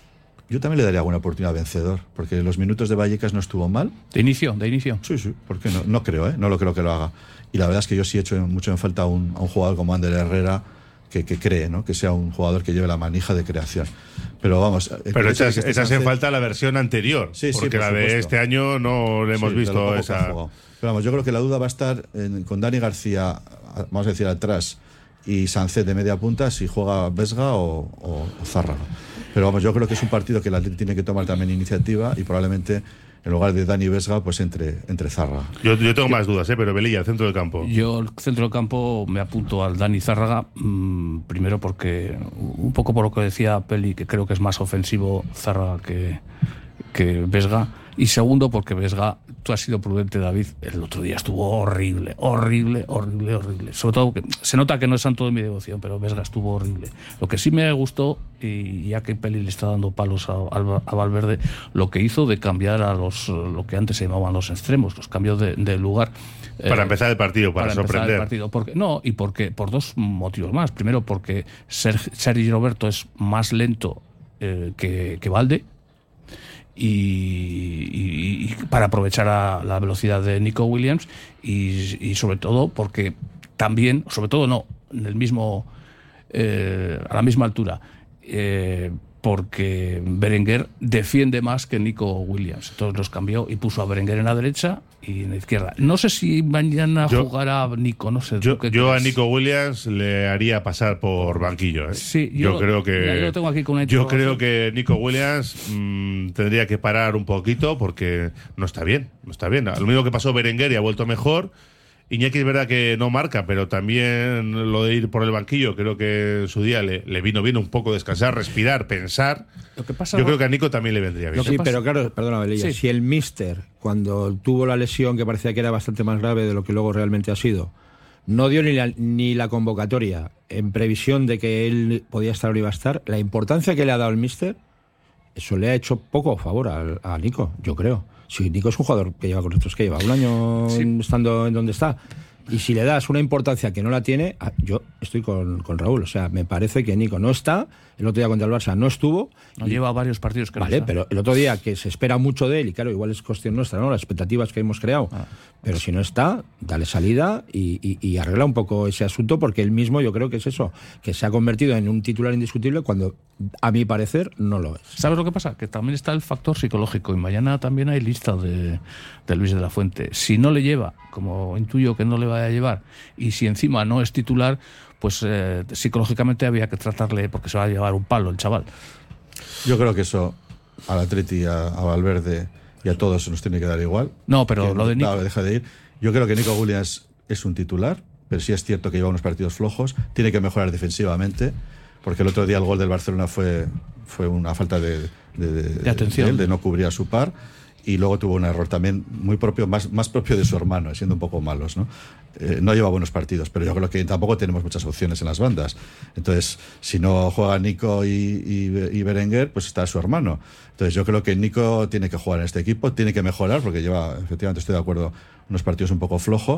[SPEAKER 3] Yo también le daría buena oportunidad a Vencedor, porque los minutos de Vallecas no estuvo mal.
[SPEAKER 5] ¿De inicio? ¿De inicio?
[SPEAKER 3] Sí, sí, ¿por qué no? No creo, ¿eh? No lo creo que lo haga. Y la verdad es que yo sí he hecho mucho en falta a un, a un jugador como Ander Herrera, que, que cree, ¿no? Que sea un jugador que lleve la manija de creación. Pero vamos...
[SPEAKER 2] Pero echas, echas en falta la versión anterior,
[SPEAKER 3] sí, sí,
[SPEAKER 2] porque
[SPEAKER 3] por
[SPEAKER 2] la
[SPEAKER 3] supuesto.
[SPEAKER 2] de este año no le hemos
[SPEAKER 3] Sí, de lo
[SPEAKER 2] visto
[SPEAKER 3] poco que ha
[SPEAKER 2] esa...
[SPEAKER 3] jugado. Pero vamos, yo creo que la duda va a estar en, con Dani García, vamos a decir, atrás, y Sancet de media punta, si juega Vesga o, o, o Zárraga. Pero vamos, yo creo que es un partido que el Atlético tiene que tomar también iniciativa, y probablemente en lugar de Dani Vesga, pues entre, entre Zárraga.
[SPEAKER 2] Yo, yo tengo más dudas, ¿eh? Pero Velilla, el centro del campo.
[SPEAKER 5] Yo, el centro del campo, me apunto al Dani Zárraga, mmm, primero porque, un poco por lo que decía Peli, que creo que es más ofensivo Zárraga que, que Vesga, y segundo porque Vesga tú has sido prudente, David. El otro día estuvo horrible, horrible, horrible, horrible. Sobre todo, que se nota que no es santo de mi devoción, pero Vesga estuvo horrible. Lo que sí me gustó, y ya que Peli le está dando palos a, a, a Valverde, lo que hizo de cambiar a los lo que antes se llamaban los extremos, los cambios de, de lugar.
[SPEAKER 2] Para eh, empezar el partido, para,
[SPEAKER 5] para
[SPEAKER 2] sorprender.
[SPEAKER 5] El partido. Porque, no, y porque por dos motivos más. Primero, porque Sergi Roberto es más lento eh, que, que Valde. Y, y, y para aprovechar a la velocidad de Nico Williams y, y sobre todo porque también, sobre todo no, en el mismo eh, a la misma altura, eh, porque Berenguer defiende más que Nico Williams. Entonces los cambió y puso a Berenguer en la derecha y en la izquierda. No sé si mañana yo, jugará Nico, no sé.
[SPEAKER 2] Yo, yo a Nico Williams le haría pasar por banquillo. ¿eh?
[SPEAKER 5] Sí,
[SPEAKER 2] yo,
[SPEAKER 5] yo
[SPEAKER 2] creo que
[SPEAKER 5] yo, lo tengo aquí con
[SPEAKER 2] yo creo que Nico Williams mmm, tendría que parar un poquito porque no está bien, no está bien. Lo mismo que pasó Berenguer y ha vuelto mejor. Iñaki es verdad que no marca, pero también lo de ir por el banquillo, creo que en su día le, le vino bien un poco descansar, respirar, pensar.
[SPEAKER 4] Lo que pasa,
[SPEAKER 2] Yo creo que a Nico también le vendría bien.
[SPEAKER 4] Sí, pero claro, perdona, Belilla, sí. Si el míster, cuando tuvo la lesión que parecía que era bastante más grave de lo que luego realmente ha sido, no dio ni la, ni la convocatoria en previsión de que él podía estar o no iba a estar, la importancia que le ha dado el míster, eso le ha hecho poco favor a, a Nico, yo creo. Si Nico es un jugador que lleva con estos que lleva un año sí. estando en donde está, y si le das una importancia que no la tiene, yo estoy con, con Raúl. O sea, me parece que Nico no está. El otro día contra el Barça no estuvo.
[SPEAKER 5] No, y, lleva varios partidos que
[SPEAKER 4] vale,
[SPEAKER 5] no está.
[SPEAKER 4] Pero el otro día que se espera mucho de él, y claro, igual es cuestión nuestra, ¿no? Las expectativas que hemos creado. Ah. Pero si no está, dale salida y, y, y arregla un poco ese asunto, porque él mismo yo creo que es eso, que se ha convertido en un titular indiscutible cuando, a mi parecer, no lo es.
[SPEAKER 5] ¿Sabes lo que pasa? Que también está el factor psicológico, y mañana también hay lista de, de Luis de la Fuente. Si no le lleva, como intuyo que no le vaya a llevar, y si encima no es titular, pues eh, psicológicamente había que tratarle, porque se va a llevar un palo el chaval.
[SPEAKER 3] Yo creo que eso al Atleti, a, a Valverde y a todos nos tiene que dar igual.
[SPEAKER 5] No, pero
[SPEAKER 3] que,
[SPEAKER 5] lo de Nico...
[SPEAKER 3] No, deja de ir. Yo creo que Nico Williams es un titular, pero sí es cierto que lleva unos partidos flojos, tiene que mejorar defensivamente, porque el otro día el gol del Barcelona fue, fue una falta de, de, de,
[SPEAKER 5] de atención,
[SPEAKER 3] de, él, de no cubrir a su par, y luego tuvo un error también muy propio, más, más propio de su hermano, siendo un poco malos, ¿no? Eh, no lleva buenos partidos, pero yo creo que tampoco tenemos muchas opciones en las bandas. Entonces, si no juega Nico y, y, y Berenguer, pues está su hermano. Entonces, yo creo que Nico tiene que jugar en este equipo, tiene que mejorar, porque lleva, efectivamente, estoy de acuerdo, unos partidos un poco flojos,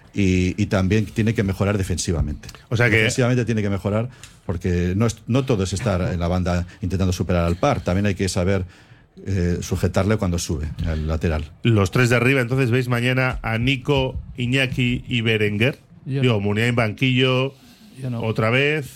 [SPEAKER 3] y, y también tiene que mejorar defensivamente.
[SPEAKER 2] O sea que
[SPEAKER 3] defensivamente tiene que mejorar, porque no, es, no todo es estar en la banda intentando superar al par, también hay que saber Eh, sujetarle cuando sube al lateral.
[SPEAKER 2] Los tres de arriba, entonces veis mañana a Nico, Iñaki y Berenguer. Yo, Yo no. Muniain banquillo no. otra vez.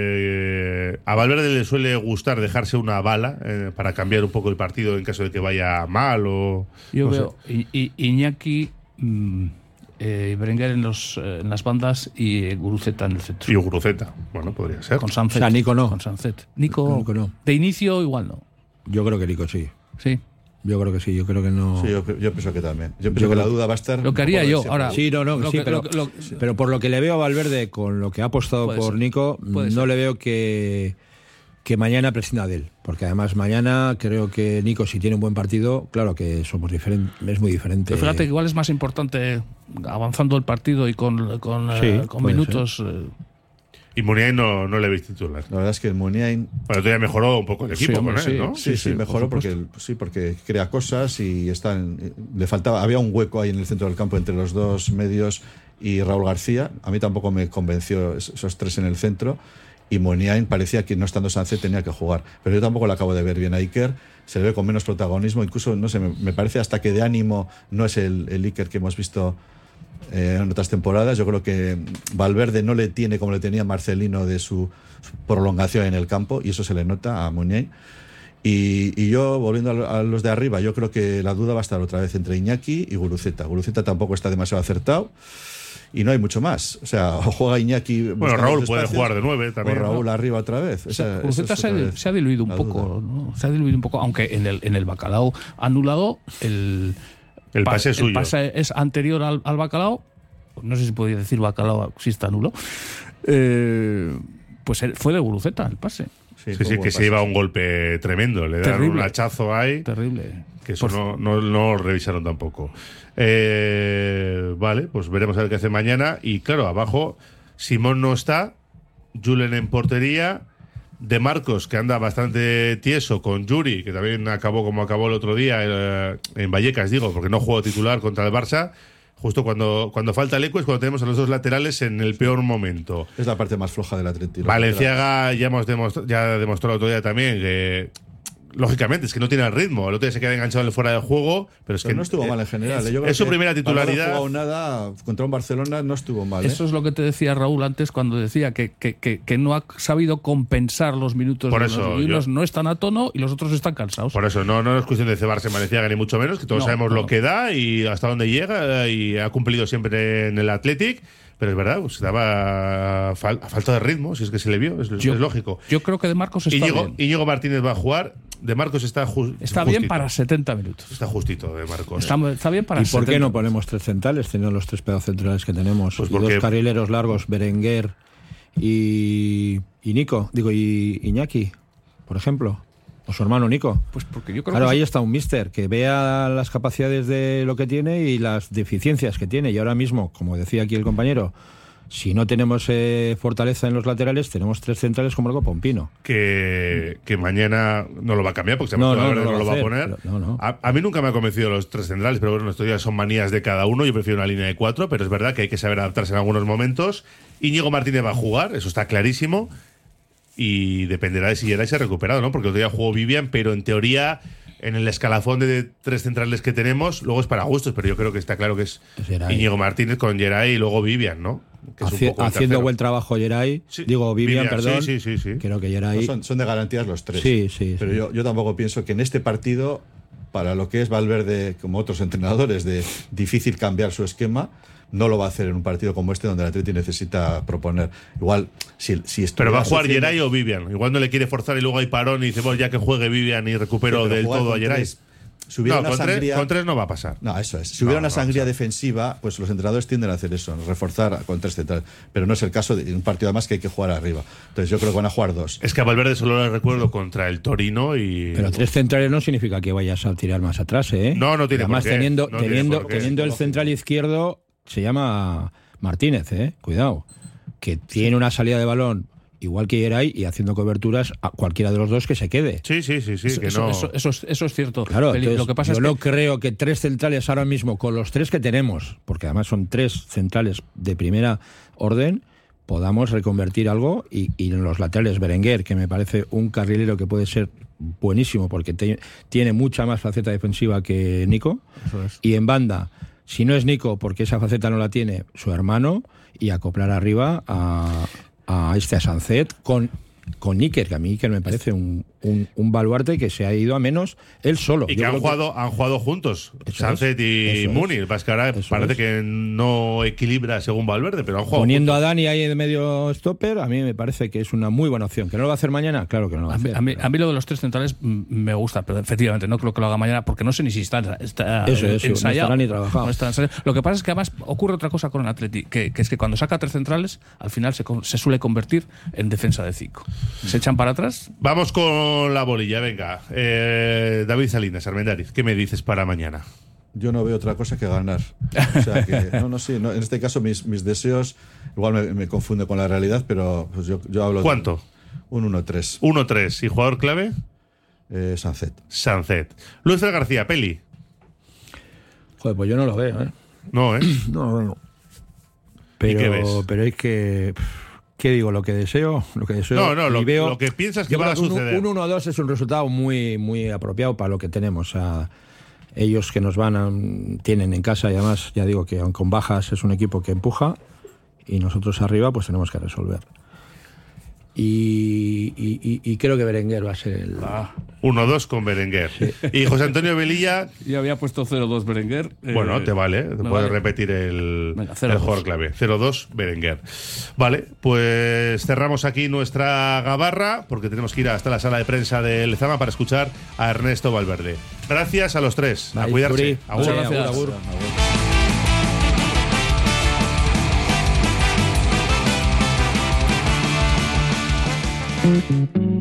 [SPEAKER 2] Eh, a Valverde le suele gustar dejarse una bala eh, para cambiar un poco el partido en caso de que vaya mal o.
[SPEAKER 5] Yo
[SPEAKER 2] no
[SPEAKER 5] veo I, I, Iñaki mmm, eh, Berenguer en, los, eh, en las bandas y Guruceta en el centro.
[SPEAKER 2] Y Guruceta, bueno, podría ser.
[SPEAKER 5] Con Sánchez.
[SPEAKER 4] O sea, Nico no.
[SPEAKER 5] Con Sánchez. Nico,
[SPEAKER 4] Nico no.
[SPEAKER 5] De inicio igual no.
[SPEAKER 4] Yo creo que Nico sí.
[SPEAKER 5] Sí.
[SPEAKER 4] Yo creo que sí, yo creo que no.
[SPEAKER 3] Sí, yo, yo pienso que también. Yo pienso yo que la duda va a estar.
[SPEAKER 5] Lo que haría yo, ahora.
[SPEAKER 4] Sí, no, no,
[SPEAKER 5] lo
[SPEAKER 4] sí,
[SPEAKER 5] que,
[SPEAKER 4] pero,
[SPEAKER 5] lo, lo,
[SPEAKER 4] pero por lo que le veo a Valverde, con lo que ha apostado por
[SPEAKER 5] ser,
[SPEAKER 4] Nico, no ser. le veo que, que mañana prescinda de él. Porque además mañana creo que Nico, si tiene un buen partido, claro que somos diferentes, es muy diferente.
[SPEAKER 5] Pero fíjate que igual es más importante avanzando el partido y con, con,
[SPEAKER 4] sí,
[SPEAKER 5] uh, con minutos.
[SPEAKER 2] Eh, Y Muniain no, no le veis titular.
[SPEAKER 3] La verdad es que Muniain...
[SPEAKER 2] Bueno, todavía mejoró un poco el equipo
[SPEAKER 3] sí,
[SPEAKER 2] con él,
[SPEAKER 3] sí,
[SPEAKER 2] ¿no?
[SPEAKER 3] Sí, sí, sí, sí mejoró por porque, sí, porque crea cosas y está en, le faltaba, había un hueco ahí en el centro del campo entre los dos medios y Raúl García. A mí tampoco me convenció esos tres en el centro. Y Muniain parecía que no estando Sánchez tenía que jugar. Pero yo tampoco le acabo de ver bien a Iker. Se le ve con menos protagonismo. Incluso, no sé, me, me parece hasta que de ánimo no es el, el Iker que hemos visto Eh, en otras temporadas. Yo creo que Valverde no le tiene como le tenía Marcelino de su, su prolongación en el campo, y eso se le nota a Muniain. Y, y yo, volviendo a, a los de arriba, yo creo que la duda va a estar otra vez entre Iñaki y Guruceta. Guruceta tampoco está demasiado acertado y no hay mucho más. O sea, o juega Iñaki.
[SPEAKER 2] Bueno, Raúl puede jugar de nueve también.
[SPEAKER 3] O Raúl
[SPEAKER 2] ¿no?
[SPEAKER 3] arriba otra vez. O sea,
[SPEAKER 5] Guruceta se, vez se ha diluido un poco, ¿no? Se ha diluido un poco, aunque en el, en el Bacalao anulado el.
[SPEAKER 2] El pase es suyo.
[SPEAKER 5] El pase es anterior al, al Bacalao. No sé si podía decir Bacalao si está nulo. Eh, pues fue de Guruceta el pase.
[SPEAKER 2] Sí, sí, sí que pase. Se lleva un golpe tremendo. Le dan un hachazo ahí.
[SPEAKER 5] Terrible.
[SPEAKER 2] que eso no, no, no lo revisaron tampoco. Eh, vale, pues veremos a ver qué hace mañana. Y claro, abajo Simón no está, Julen en portería, De Marcos, que anda bastante tieso, con Yuri, que también acabó como acabó el otro día eh, en Vallecas, digo, porque no jugó titular contra el Barça. Justo cuando, cuando falta el eco es cuando tenemos a los dos laterales en el peor momento.
[SPEAKER 3] Es la parte más floja del Atlético.
[SPEAKER 2] Valenciaga ya hemos demostrado, ya demostró el otro día también que, lógicamente, es que no tiene el ritmo. El otro día se queda enganchado en el fuera de juego, pero es
[SPEAKER 3] pero
[SPEAKER 2] que
[SPEAKER 3] no estuvo
[SPEAKER 2] eh,
[SPEAKER 3] mal en general.
[SPEAKER 2] Es,
[SPEAKER 3] Yo creo
[SPEAKER 2] es su
[SPEAKER 3] que
[SPEAKER 2] primera titularidad.
[SPEAKER 3] No ha jugado nada contra un Barcelona, no estuvo mal. ¿eh?
[SPEAKER 5] Eso es lo que te decía Raúl antes cuando decía que, que, que, que no ha sabido compensar los minutos.
[SPEAKER 2] Por
[SPEAKER 5] de
[SPEAKER 2] eso,
[SPEAKER 5] unos, y unos
[SPEAKER 2] yo-
[SPEAKER 5] no están a tono y los otros están cansados.
[SPEAKER 2] Por eso, no, no es cuestión de cebarse en Valenciaga ni mucho menos, que todos
[SPEAKER 5] No,
[SPEAKER 2] sabemos
[SPEAKER 5] no.
[SPEAKER 2] lo que da y hasta dónde llega, y ha cumplido siempre en el Athletic, pero es verdad, pues daba fal- a falta de ritmo, si es que se le vio, es,
[SPEAKER 5] Yo-
[SPEAKER 2] es lógico.
[SPEAKER 5] Yo creo que De Marcos está
[SPEAKER 2] Íñigo,
[SPEAKER 5] bien.
[SPEAKER 2] Íñigo Martínez va a jugar, De Marcos está ju-
[SPEAKER 5] Está
[SPEAKER 2] justito.
[SPEAKER 5] bien para setenta minutos.
[SPEAKER 2] Está justito De Marcos.
[SPEAKER 5] Está, está bien para
[SPEAKER 4] ¿Y por qué
[SPEAKER 5] setenta
[SPEAKER 4] no ponemos tres centrales, teniendo los tres pedazos centrales que tenemos?
[SPEAKER 2] Pues
[SPEAKER 4] y
[SPEAKER 2] porque-
[SPEAKER 4] dos carrileros largos, Berenguer y, y Nico, digo, y Iñaki, por ejemplo. O su hermano Nico.
[SPEAKER 5] Pues porque yo creo
[SPEAKER 4] Claro,
[SPEAKER 5] que
[SPEAKER 4] ahí está un míster que vea las capacidades de lo que tiene y las deficiencias que tiene. Y ahora mismo, como decía aquí el compañero, si no tenemos eh, fortaleza en los laterales, tenemos tres centrales como el Pompino.
[SPEAKER 2] Que, que mañana no lo va a cambiar porque se
[SPEAKER 4] No,
[SPEAKER 2] no,
[SPEAKER 4] no,
[SPEAKER 2] no,
[SPEAKER 4] no lo
[SPEAKER 2] lo
[SPEAKER 4] va
[SPEAKER 2] va
[SPEAKER 4] a
[SPEAKER 2] a poner.
[SPEAKER 4] hacer, pero no, no.
[SPEAKER 2] A, a mí nunca me ha convencido los tres centrales, pero bueno, estos días son manías de cada uno. Yo prefiero una línea de cuatro, pero es verdad que hay que saber adaptarse en algunos momentos. Íñigo Martínez va a jugar, eso está clarísimo. Y dependerá de si Geray se ha recuperado, ¿no? Porque el otro día jugó Vivian, pero en teoría, en el escalafón de tres centrales que tenemos, luego es para gustos, pero yo creo que está claro que es
[SPEAKER 4] Geray.
[SPEAKER 2] Íñigo Martínez con Geray y luego Vivian, ¿no? Que es un
[SPEAKER 4] Haci-
[SPEAKER 2] poco el
[SPEAKER 4] haciendo
[SPEAKER 2] tercero.
[SPEAKER 4] buen trabajo Geray,
[SPEAKER 2] Sí,
[SPEAKER 4] digo Vivian,
[SPEAKER 2] Vivian,
[SPEAKER 4] perdón.
[SPEAKER 2] sí, sí, sí, sí.
[SPEAKER 4] Creo que Geray.
[SPEAKER 3] No, son, son de garantías los tres.
[SPEAKER 4] Sí, sí,
[SPEAKER 3] Pero
[SPEAKER 4] sí.
[SPEAKER 3] Yo, yo tampoco pienso que en este partido, para lo que es Valverde, como otros entrenadores, de difícil cambiar su esquema, no lo va a hacer en un partido como este donde el Atleti necesita proponer. Igual, si, si
[SPEAKER 2] Pero va a jugar
[SPEAKER 3] estuviera
[SPEAKER 2] Geray o Vivian. Igual no le quiere forzar y luego hay parón y dice, bueno, ya que juegue Vivian y recupero
[SPEAKER 3] Sí, pero
[SPEAKER 2] del
[SPEAKER 3] jugar
[SPEAKER 2] todo a
[SPEAKER 3] con
[SPEAKER 2] Geray.
[SPEAKER 3] tres, si hubiera
[SPEAKER 2] No,
[SPEAKER 3] una
[SPEAKER 2] con, tres,
[SPEAKER 3] sangría-
[SPEAKER 2] con tres no va a pasar.
[SPEAKER 3] No, eso es. Si hubiera
[SPEAKER 2] No,
[SPEAKER 3] una
[SPEAKER 2] no,
[SPEAKER 3] sangría
[SPEAKER 2] o sea.
[SPEAKER 3] defensiva, pues los entrenadores tienden a hacer eso, reforzar con tres centrales. Pero no es el caso de un partido además que hay que jugar arriba. Entonces yo creo que van a jugar dos.
[SPEAKER 2] Es que a Valverde solo le recuerdo contra el Torino y...
[SPEAKER 4] Pero tres centrales no significa que vayas a tirar más atrás, ¿eh?
[SPEAKER 2] No, no tiene
[SPEAKER 4] Además,
[SPEAKER 2] por qué.
[SPEAKER 4] teniendo,
[SPEAKER 2] No tiene
[SPEAKER 4] teniendo,
[SPEAKER 2] por qué.
[SPEAKER 4] teniendo el central izquierdo, se llama Martínez, ¿eh? Cuidado. Que tiene una salida de balón igual que Geray y haciendo coberturas a cualquiera de los dos que se quede.
[SPEAKER 2] Sí, sí, sí, sí,
[SPEAKER 5] Eso,
[SPEAKER 2] que
[SPEAKER 5] eso-
[SPEAKER 2] no...
[SPEAKER 5] eso- eso es, eso es cierto.
[SPEAKER 4] Claro,
[SPEAKER 5] Feli.
[SPEAKER 4] entonces,
[SPEAKER 5] Lo que pasa
[SPEAKER 4] yo
[SPEAKER 5] es
[SPEAKER 4] no
[SPEAKER 5] que
[SPEAKER 4] creo que tres centrales ahora mismo, con los tres que tenemos, porque además son tres centrales de primera orden, podamos reconvertir algo y, y en los laterales Berenguer, que me parece un carrilero que puede ser buenísimo porque te- tiene mucha más faceta defensiva que Nico, y en banda, si no es Nico, porque esa faceta no la tiene su hermano, y acoplar arriba a, a este a Sancet con con Níker, que a mí Níker me parece un, un, un baluarte que se ha ido a menos él solo.
[SPEAKER 2] Y
[SPEAKER 4] Yo
[SPEAKER 2] que han
[SPEAKER 4] creo
[SPEAKER 2] jugado, han jugado juntos,
[SPEAKER 4] Eso
[SPEAKER 2] Sánchez
[SPEAKER 4] es,
[SPEAKER 2] y
[SPEAKER 4] eso es.
[SPEAKER 2] Munir. Es que ahora
[SPEAKER 4] Eso
[SPEAKER 2] parece
[SPEAKER 4] es.
[SPEAKER 2] que no equilibra según Valverde, pero han jugado
[SPEAKER 4] Poniendo
[SPEAKER 2] juntos.
[SPEAKER 4] a Dani ahí de medio stopper, a mí me parece que es una muy buena opción. ¿Que no lo va a hacer mañana? Claro que no lo va a
[SPEAKER 5] A mí,
[SPEAKER 4] hacer.
[SPEAKER 5] a mí- a mí lo de los tres centrales mm, me gusta, pero efectivamente no creo que lo haga mañana porque no sé ni si está, está
[SPEAKER 4] Eso, eso, no
[SPEAKER 5] ensayado.
[SPEAKER 4] estará ni trabajado.
[SPEAKER 5] No está ensayado. Lo que pasa es que además ocurre otra cosa con el Atleti, que, que es que cuando saca tres centrales, al final se, con- se suele convertir en defensa de cinco. Se echan para atrás.
[SPEAKER 2] Vamos con la bolilla, venga. Eh, David Salinas, Armendariz, ¿qué me dices para mañana?
[SPEAKER 3] Yo no veo otra cosa que ganar. O sea que, no, no, sí, no, en este caso mis, mis deseos igual me, me confunde con la realidad, pero pues yo, yo hablo
[SPEAKER 2] ¿Cuánto?
[SPEAKER 3] de un uno tres.
[SPEAKER 2] uno tres. ¿Y jugador clave?
[SPEAKER 3] Eh, Sancet.
[SPEAKER 2] Sancet. Luis Fer García, Peli.
[SPEAKER 4] Joder, pues yo no lo veo, ¿eh?
[SPEAKER 2] No, ¿eh?
[SPEAKER 4] No, no.
[SPEAKER 2] ¿Y qué ves?
[SPEAKER 4] Pero, pero es que... ¿Qué digo? ¿Lo que deseo? Lo que deseo
[SPEAKER 2] No, no,
[SPEAKER 4] y
[SPEAKER 2] lo,
[SPEAKER 4] veo,
[SPEAKER 2] lo que piensas que
[SPEAKER 4] yo
[SPEAKER 2] va a
[SPEAKER 4] creo que un-
[SPEAKER 2] suceder.
[SPEAKER 4] Un uno dos es un resultado muy, muy apropiado para lo que tenemos. O sea, ellos que nos van a, tienen en casa, y además, ya digo que aun con bajas es un equipo que empuja, y nosotros arriba pues tenemos que resolver. Y, y- y- y creo que Berenguer va a ser el...
[SPEAKER 2] uno dos con Berenguer. Y José Antonio Velilla.
[SPEAKER 5] Ya había puesto cero dos Berenguer. eh,
[SPEAKER 2] Bueno, te vale, te
[SPEAKER 5] me
[SPEAKER 2] puedes
[SPEAKER 5] vale.
[SPEAKER 2] repetir el,
[SPEAKER 5] Venga,
[SPEAKER 2] el
[SPEAKER 5] cero dos.
[SPEAKER 2] jugador clave. cero dos Berenguer. Vale, pues cerramos aquí nuestra gabarra porque tenemos que ir hasta la sala de prensa de Lezama para escuchar a Ernesto Valverde. Gracias a los tres. A
[SPEAKER 4] Bye,
[SPEAKER 2] cuidarse.
[SPEAKER 4] Yuri.
[SPEAKER 2] Agur.
[SPEAKER 4] Muchas gracias. Agur, agur.